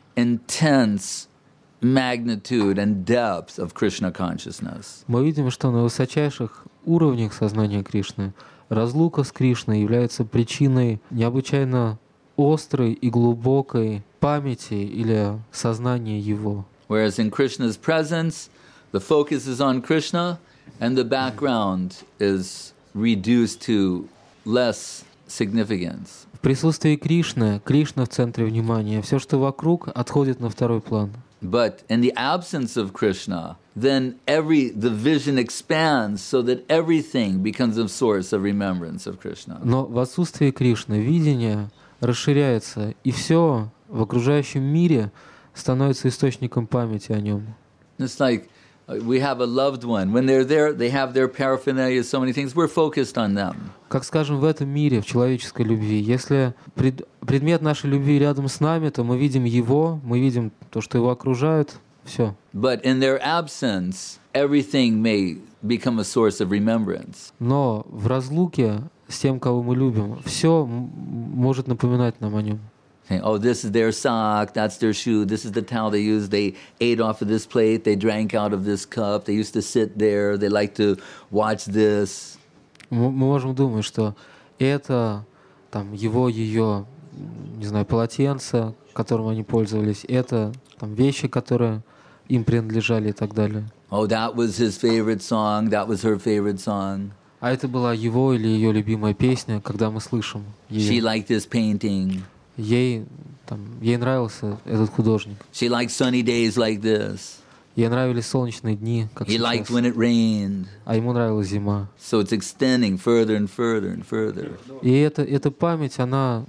B: intense magnitude and depth of Krishna consciousness.
A: Мы видим, что на высочайших уровнях сознания Кришны разлука с Кришной является причиной необычайно острой и глубокой памяти или сознания Его.
B: Whereas in Krishna's presence, the focus is on Krishna, and the background is reduced to less significance.
A: В присутствии Кришны, Кришна в центре внимания, все, что вокруг, отходит на второй план.
B: But in the absence of Krishna, then every the vision expands so that everything becomes a source of remembrance of Krishna.
A: Но в отсутствии Кришны видение расширяется, и все в окружающем мире становится источником памяти о нем.
B: It's like we have a loved one. When they're there, they have their paraphernalia, so many things. We're focused on them.
A: Как, скажем, в этом мире, в человеческой любви, если пред, предмет нашей любви рядом с нами, то мы видим его, мы видим то, что его окружает, все.
B: But in their absence, everything may become a source of remembrance.
A: Но в разлуке с тем, кого мы любим, все может напоминать нам о нем.
B: Oh, this is their sock, that's their shoe, this is the towel they used, they ate off of this plate, they drank out of this cup, they used to sit there, they like to watch this.
A: Мы можем думать, что это там его, ее, не знаю, полотенце, которым они пользовались, это там вещи, которые им принадлежали и так далее.
B: Oh, that was his favorite song, that was her favorite song.
A: А это была его или ее любимая песня, когда мы слышим ее.
B: She liked this painting.
A: Ей, там, ей нравился этот художник.
B: She liked sunny days like this.
A: Ей нравились солнечные дни, как
B: He
A: сейчас.
B: liked when it rained.
A: А ему нравилась зима.
B: So it's extending further and further and further.
A: И эта, эта память, она,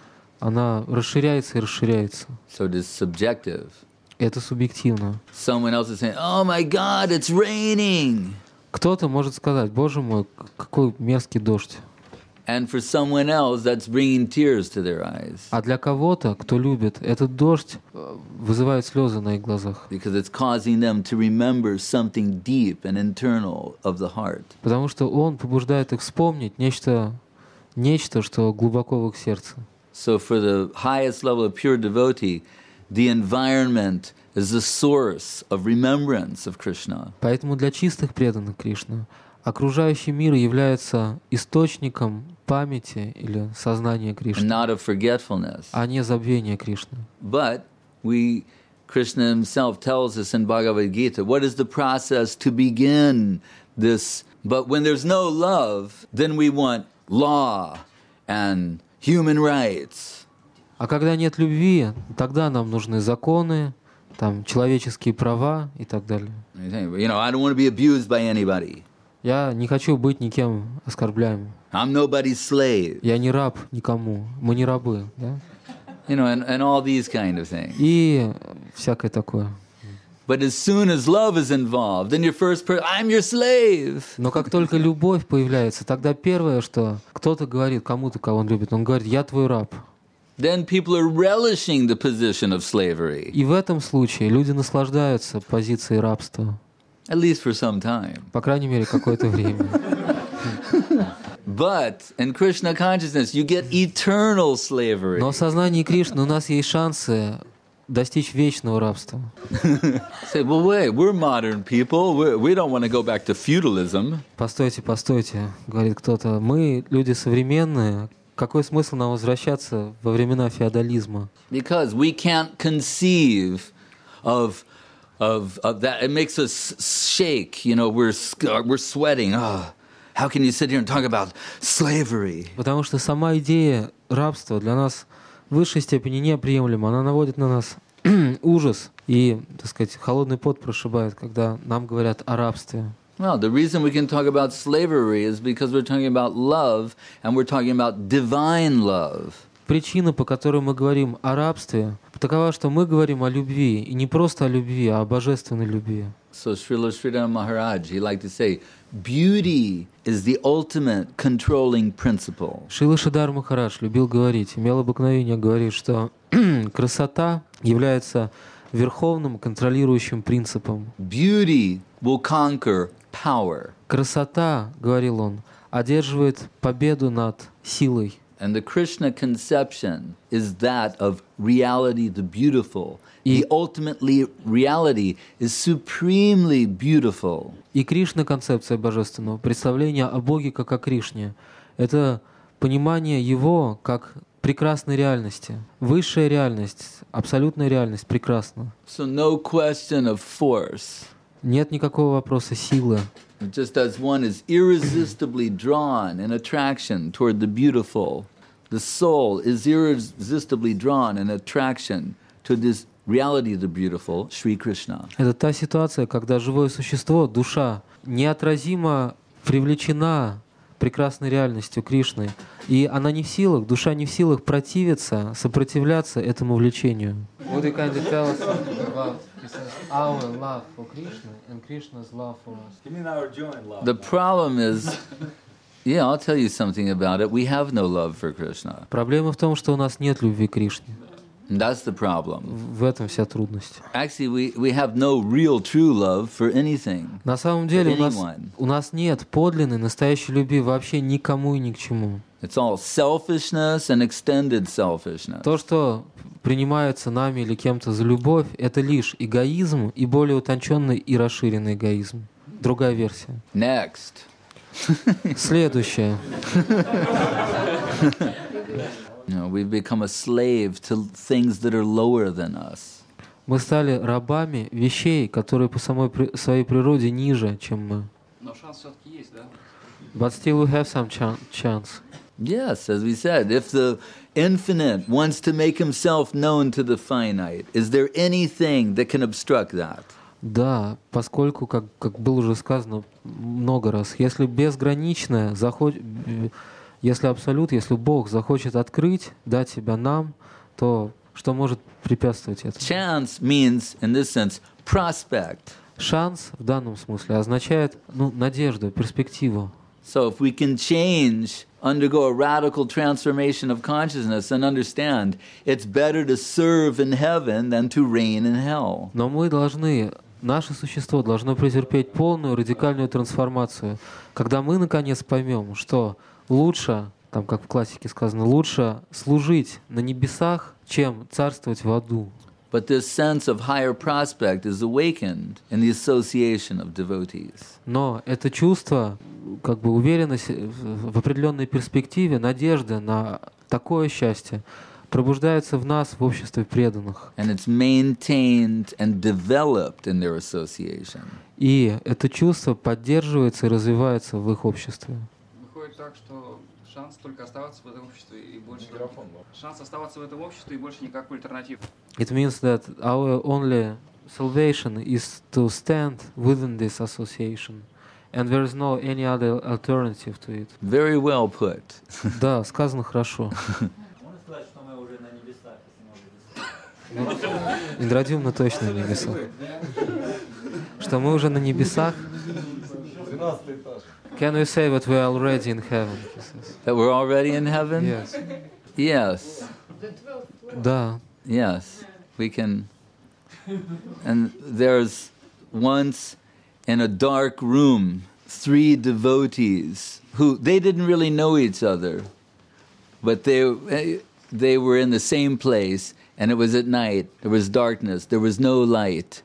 A: она расширяется и расширяется.
B: So it is subjective.
A: Это субъективно.
B: Someone else is saying, "Oh my God, it's raining."
A: Кто-то может сказать: «Боже мой, какой мерзкий дождь».
B: And for someone else, that's bringing tears to their eyes.
A: А для кого-то, кто любит, этот дождь вызывает слезы на их глазах.
B: Because it's causing them to remember something deep and internal of the heart.
A: Потому что он побуждает их вспомнить нечто, нечто, что глубоко в их сердце.
B: So for the highest level of pure devotee, the environment is the source of remembrance of Krishna.
A: Поэтому для чистых преданных Кришны окружающий мир является источником памяти или сознания
B: and
A: Кришны,
B: not of forgetfulness.
A: а не забвения Кришны.
B: But we, Krishna himself tells us in Bhagavad Gita, what is the process to begin this? But when there's no love, then we want law and human rights.
A: А когда нет любви, тогда нам нужны законы, там, человеческие права и так далее.
B: You know, I don't want to be abused by anybody.
A: Я не хочу быть никем оскорбляемым.
B: I'm nobody's slave.
A: Я не раб никому. Мы не рабы. Да?
B: You know, and, and all these kind of things.
A: И всякое такое.
B: But as soon as love is involved, then your first person, I'm your slave.
A: Но как только любовь появляется, тогда первое, что кто-то говорит кому-то, кого он любит, он говорит, я твой раб.
B: Then people are relishing the position of slavery.
A: И в этом случае люди наслаждаются позицией рабства.
B: At least for some time.
A: По крайней мере, какое-то время.
B: But in Krishna consciousness, you get eternal slavery.
A: Но в сознании Кришны у нас есть шансы достичь вечного рабства.
B: Say, well, wait, we're modern people. We're, we don't want to go back to feudalism.
A: Постойте, постойте, говорит кто-то. Мы люди современные. Какой смысл нам возвращаться во времена феодализма?
B: Because we can't conceive of of of that. It makes us shake. You know, we're we're sweating. Oh, how can you sit here and talk about slavery?
A: Потому что сама идея рабства для нас в высшей степени неприемлема. Она наводит на нас ужас и, так сказать, холодный пот прошибает, когда нам говорят о рабстве.
B: Well, the reason we can talk about slavery is because we're talking about love, and we're talking about divine love.
A: Причина, по которой мы говорим о рабстве, такова, что мы говорим о любви, и не просто о любви, а о божественной любви.
B: So Srila Sridhar Maharaj, he liked to say, beauty is the ultimate controlling principle.
A: Шрила Шридар Махарадж любил говорить, имел обыкновение говорить, что красота является верховным контролирующим принципом.
B: Beauty will conquer power.
A: Красота, говорил он, одерживает победу над силой.
B: And the Krishna conception is that of reality, the beautiful. The ultimately reality is supremely beautiful.
A: И Кришна концепция божественного, представление о Боге как о Кришне, это понимание Его как прекрасной реальности. Высшая реальность, абсолютная реальность прекрасна.
B: So no question of force.
A: Нет никакого вопроса силы.
B: Just as one is irresistibly drawn in attraction toward the beautiful, the soul is irresistibly drawn in attraction to this reality of the beautiful, Shri Krishna.
A: Это та ситуация, когда живое существо, душа, неотразимо привлечена прекрасной реальностью Кришны, и она не в силах, душа не в силах противиться, сопротивляться этому влечению. Would you kindly tell us about our love for Krishna and Krishna's love for us?
K: You mean our joint love?
B: The problem is, yeah, I'll tell you something about it. We have no love for Krishna.
A: Проблема в том, что у нас нет любви к Кришне.
B: And that's the problem.
A: В этом вся трудность.
B: Actually, we, we have no real true love for anything.
A: На самом деле у нас, у нас нет подлинной, настоящей любви вообще никому и ни к чему.
B: It's all selfishness and extended selfishness.
A: То, что принимается нами или кем-то за любовь, это лишь эгоизм и более утонченный и расширенный эгоизм. Другая версия.
B: Next.
A: Следующее.
B: You know, we've become a slave to things that are lower than us.
A: Мы стали рабами вещей, которые по самой при, своей природе ниже, чем мы.
H: Но шанс все-таки есть, да?
A: But still we have some chance.
B: Yes, as we said, if the infinite wants to make himself known to the finite, is there anything that can obstruct that?
A: Да, поскольку, как, как было уже сказано много раз, если безграничное захочет, если абсолют, если Бог захочет открыть, дать себя нам, то что может препятствовать этому?
B: Chance means, in this sense, prospect.
A: Шанс в данном смысле означает, ну, надежду, перспективу.
B: So if we can change, undergo a radical transformation of consciousness and understand it's better to serve in heaven than to reign in hell.
A: Но мы должны, наше существо должно претерпеть полную радикальную трансформацию, когда мы наконец поймем, что лучше, там как в классике сказано, лучше служить на небесах, чем царствовать в аду.
B: But this sense of higher prospect is awakened in the association of devotees.
A: Но это чувство, как бы уверенность в определенной перспективе, надежда на такое счастье пробуждается в нас в обществе преданных.
B: And it's maintained and developed in their association.
A: И это чувство поддерживается и развивается в их обществе.
H: Выходит так, что шанс только оставаться в этом обществе и больше... Шанс оставаться в этом обществе и больше никакой альтернативы.
A: It means that our only salvation is to stand within this association, and there is no any other alternative to it.
B: Very well put.
A: Да, сказано хорошо.
D: Можно сказать, что мы уже на небесах, если мы уже
A: Индрадюмна точно на небесах. Что мы уже на небесах? Can we say that we are already in heaven? He says.
B: That we're already in heaven?
A: Yes.
B: Yes.
A: Да.
B: Yes. We can. And there's once in a dark room three devotees who they didn't really know each other, but they they were in the same place, and it was at night. There was darkness. There was no light,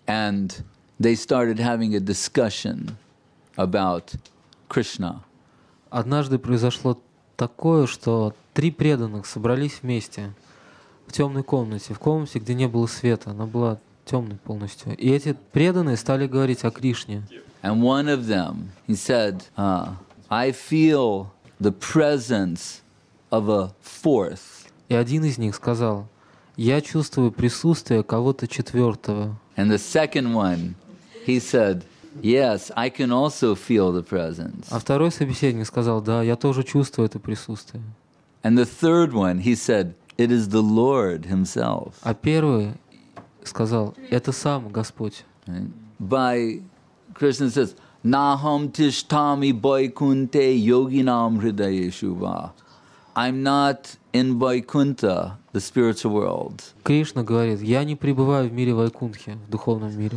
B: and they started having a discussion about Krishna.
A: Однажды произошло такое, что три преданных собрались вместе в темной комнате, в комнате, где не было света, она была темной полностью. И эти преданные стали говорить о Кришне.
B: And one of them, he said, uh, I feel the presence of a fourth.
A: И один из них сказал: я чувствую присутствие кого-то четвертого.
B: And the second one, he said, yes, I can also feel the presence.
A: А второй собеседник сказал: да, я тоже чувствую это присутствие.
B: And the third one, he said, it is the Lord himself.
A: А первый сказал: это сам Господь.
B: Right? By Krishna says, Naham tishtami Vaikunte yoginam hridayeshu va. I'm not in Vaikuntha, the spiritual world.
A: Кришна говорит: я не пребываю в мире Вайкунтхи, в духовном мире.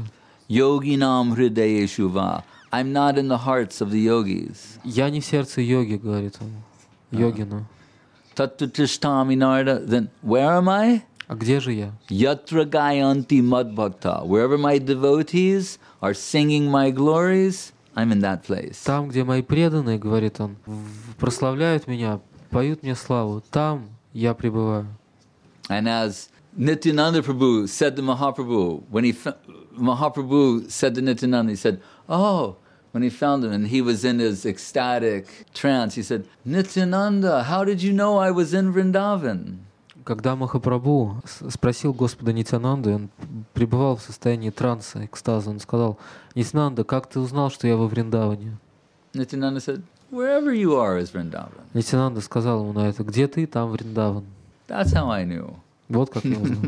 B: Yoginam hridayeshu va. I'm not in the hearts of the yogis.
A: Я не в сердце йоги, говорит он, йогину.
B: Tattu tishtami narada. Then where am I?
A: А где же я?
B: Yatra gayanti madbhakta. Wherever my devotees are singing my glories, I'm in that place.
A: Там, где мои преданные, говорит он, в- прославляют меня, поют мне славу, там я пребываю.
B: And as Nityananda Prabhu said to Mahaprabhu, when he fa- Mahaprabhu said to Nityananda, he said, oh, when he found him and he was in his ecstatic trance, he said, Nityananda, how did you know I was in Vrindavan?
A: Когда Махапрабху с- спросил Господа Нитянанду, и он пребывал в состоянии транса, экстаза, он сказал: Нитянанда, как ты узнал, что я во Вриндаване?
B: Nityananda said, wherever you are is Vrindavan.
A: Нитянанда сказал ему на это: где ты, там Вриндаван.
B: That's how I knew.
A: Вот как я узнал.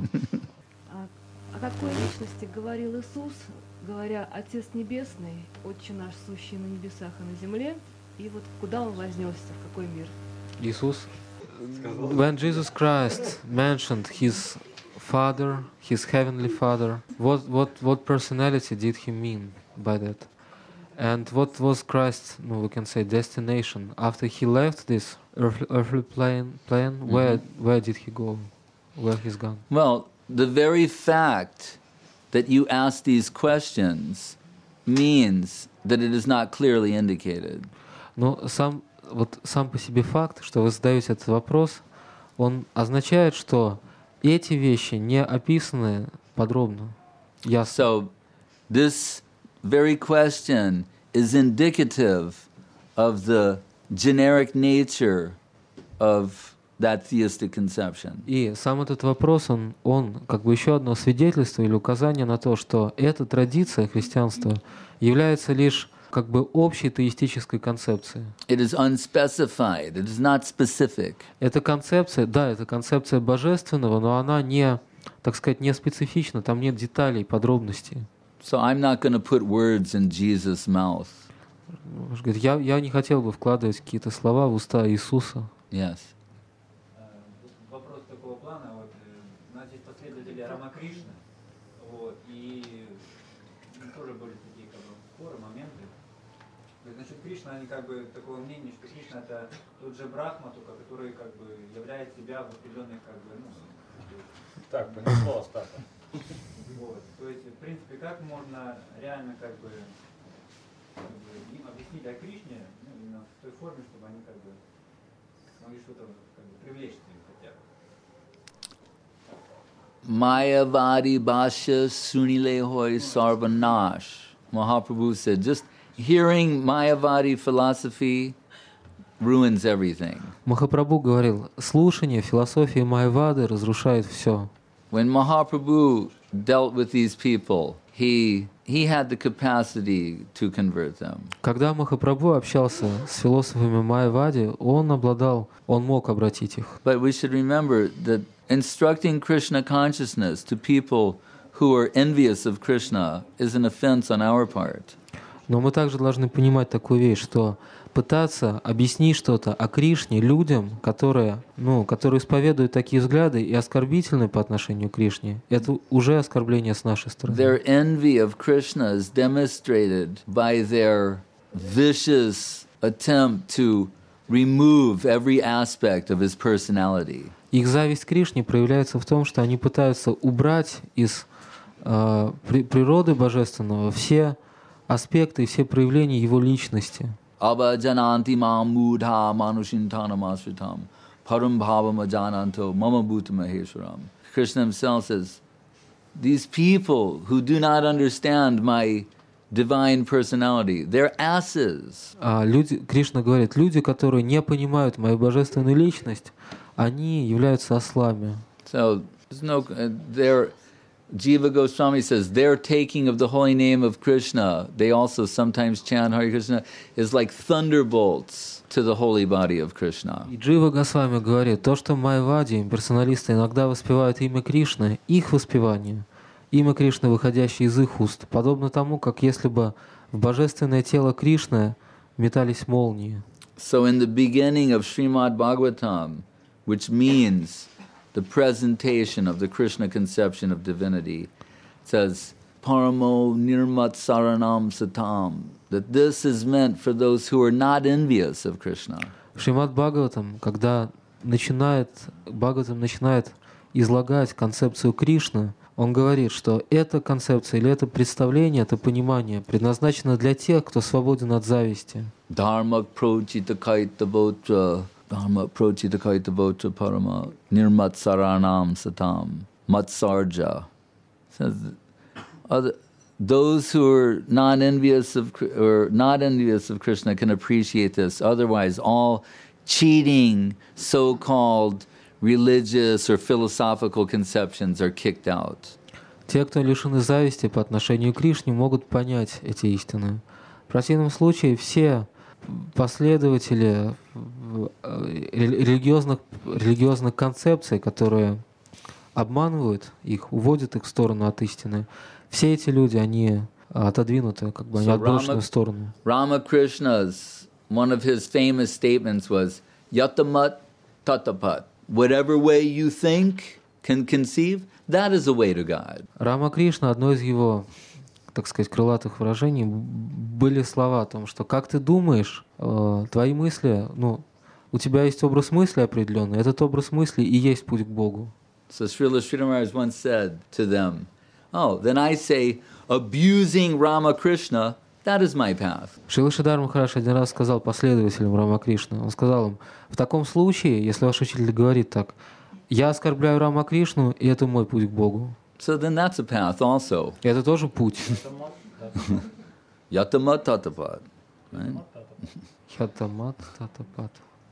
I: А о какой личности говорил Иисус, говоря: Отец Небесный, Отче наш, сущий на небесах и на земле, и вот куда он вознесся, в какой мир?
A: Иисус. When Jesus Christ mentioned his Father, his heavenly Father, what what what personality did he mean by that? And what was Christ's, no, we can say, destination after he left this earthly, earthly plane? Plane, where where did he go? Where he's gone?
B: Well, the very fact that you ask these questions means that it is not clearly indicated.
A: Но сам вот сам по себе факт, что вы задаете этот вопрос, он означает, что эти вещи не описаны подробно, ясно.
B: So, this very question is indicative of the generic nature of that theistic conception.
A: И сам этот вопрос, он, он как бы еще одно свидетельство или указание на то, что эта традиция христианства является лишь как бы общей теистической концепцией.
B: It is unspecified, it is not specific.
A: Эта концепция, да, это концепция божественного, но она не, так сказать, не специфична, там нет деталей, подробностей.
B: So I'm not going to put words in Jesus' mouth.
A: Он говорит: Я, я не хотел бы вкладывать какие-то слова в уста Иисуса.
B: Yes.
D: Вопрос такого плана, вот, э, значит, последователи Рамакришны, вот, и тоже были такие как бы споры, моменты. То есть, значит, Кришна, они как бы такого мнения, что Кришна это тот же Брахма, только который как бы являет себя в определенных как бы, ну,
K: Так, понесло Остапа.
D: Вот. То есть, в принципе, как можно реально как бы, как бы им объяснить о Кришне, ну, именно в той форме, чтобы они как бы могли что-то как бы привлечь к ним хотя бы.
B: Mayavadi Bhashya Sunile Hoy Sarvanash. Mahaprabhu said, just hearing Mayavadi philosophy ruins everything.
A: Махапрабху говорил, слушание философии Майявады разрушает все.
B: When Mahaprabhu dealt with these people, he he had the capacity to convert them.
A: Когда Махапрабху общался с философами Майявади, он обладал, он мог обратить их.
B: But we should remember that instructing Krishna consciousness to people who are envious of Krishna is an offense on our part.
A: Но мы также должны понимать такую вещь, что пытаться объяснить что-то о Кришне людям, которые, ну, которые исповедуют такие взгляды и оскорбительны по отношению к Кришне, это уже оскорбление с нашей стороны.
B: Their envy of Krishna is demonstrated by their vicious attempt to remove every aspect of his personality.
A: Их зависть к Кришне проявляется в том, что они пытаются убрать из э, при, природы божественного все аспекты и все проявления его личности.
B: Abhajananti mam mudha manushintanam asritam param bhavam ajananto mama bhuta maheshwaram. Krishna himself says, these people who do not understand my divine personality, they're asses.
A: А люди, Кришна говорит, люди, которые не понимают мою божественную личность, они являются ослами.
B: So there's no, uh, they're, Jiva Goswami says their taking of the holy name of Krishna, they also sometimes chant Hare Krishna, is like thunderbolts to the holy body of Krishna.
A: И Джива Госвами говорит, то, что майявади, имперсоналисты, иногда воспевают имя Кришны, их воспевание, имя Кришны, выходящее из их уст, подобно тому, как если бы в божественное тело Кришны метались молнии.
B: So in the beginning of Srimad Bhagavatam, which means the presentation of the Krishna conception of divinity, it says, Paramo Nirmat Saranam Satam, that this is meant for those who are not envious of Krishna.
A: Шримад Бхагаватам, когда начинает, Бхагаватам начинает излагать концепцию Кришны, он говорит, что эта концепция или это представление, это понимание предназначено для тех, кто свободен от зависти.
B: Dharma Prochita Kaita Votra Dharma Prochita Kaita Votra Parama Nirmat Saranam Satam Matsarja. Says other, those who are not envious of or not envious of Krishna can appreciate this. Otherwise, all cheating, so-called religious or philosophical conceptions are kicked out.
A: Те, кто лишены зависти по отношению к Кришне, могут понять эти истины. В противном случае все последователи религиозных, религиозных концепций, которые обманывают их, уводят их в сторону от истины, все эти люди, они отодвинуты, как бы они
B: So
A: отброшены
B: Rama,
A: в сторону.
B: Ramakrishna's, one of his famous statements was, Yatamat tatapat. Whatever way you think, can conceive, that is the way to God.
A: Рама Кришна, одно из его, так сказать, крылатых выражений, были слова о том, что как ты думаешь, э, твои мысли, ну, у тебя есть образ мысли определенный, этот образ мысли и есть путь к Богу.
B: So Srila Sridhar Maharaj once said to them, oh, then I say, abusing Ramakrishna, that is my path.
A: Шрила Шридар Махарадж один раз сказал последователям Рама Кришны, он сказал им, в таком случае, если ваш учитель говорит так, я оскорбляю Рама Кришну, и это мой путь к Богу.
B: So then that's a path also.
A: И это тоже путь.
B: Yatamat tatapat.
A: Ятамат татапат.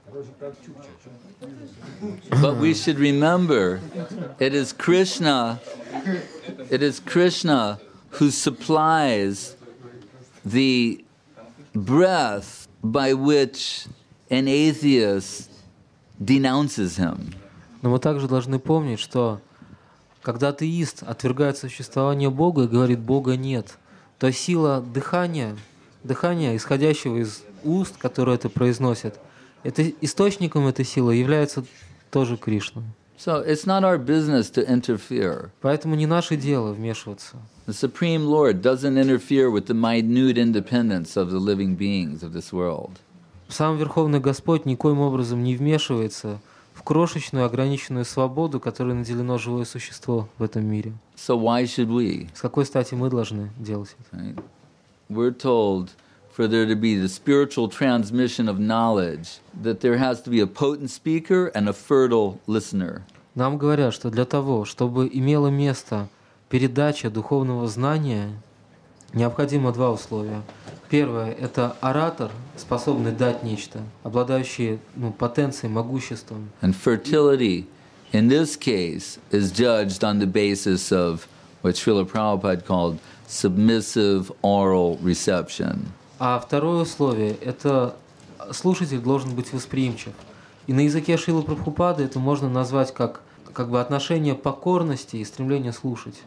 B: But we should remember, it is Krishna, it is Krishna who supplies the breath by which an atheist denounces him.
A: Но мы также должны помнить, что когда атеист отвергает существование Бога и говорит «Бога нет», то сила дыхания, дыхания, исходящего из уст, которые это произносят, это, источником этой силы является тоже Кришна.
B: So it's not our business to interfere.
A: Поэтому не наше дело вмешиваться.
B: The Supreme Lord doesn't interfere with the minute independence of the living beings of this world.
A: Сам Верховный Господь никоим образом не вмешивается в крошечную ограниченную свободу, которой наделено живое существо в этом мире.
B: So why should we?
A: С какой стати мы должны делать это?
B: Right? We're told for there to be the spiritual transmission of knowledge, that there has to be a potent speaker and a fertile listener.
A: Нам говорят, что для того, чтобы имела место передача духовного знания, необходимо два условия. Первое – это оратор, способный дать нечто, обладающий ну, потенцией, могуществом.
B: And fertility, in this case, is judged on the basis of what Srila Prabhupada called submissive oral reception.
A: А второе условие – это слушатель должен быть восприимчив. И на языке Шрилы Прабхупады это можно назвать как, как бы отношение покорности и стремление слушать.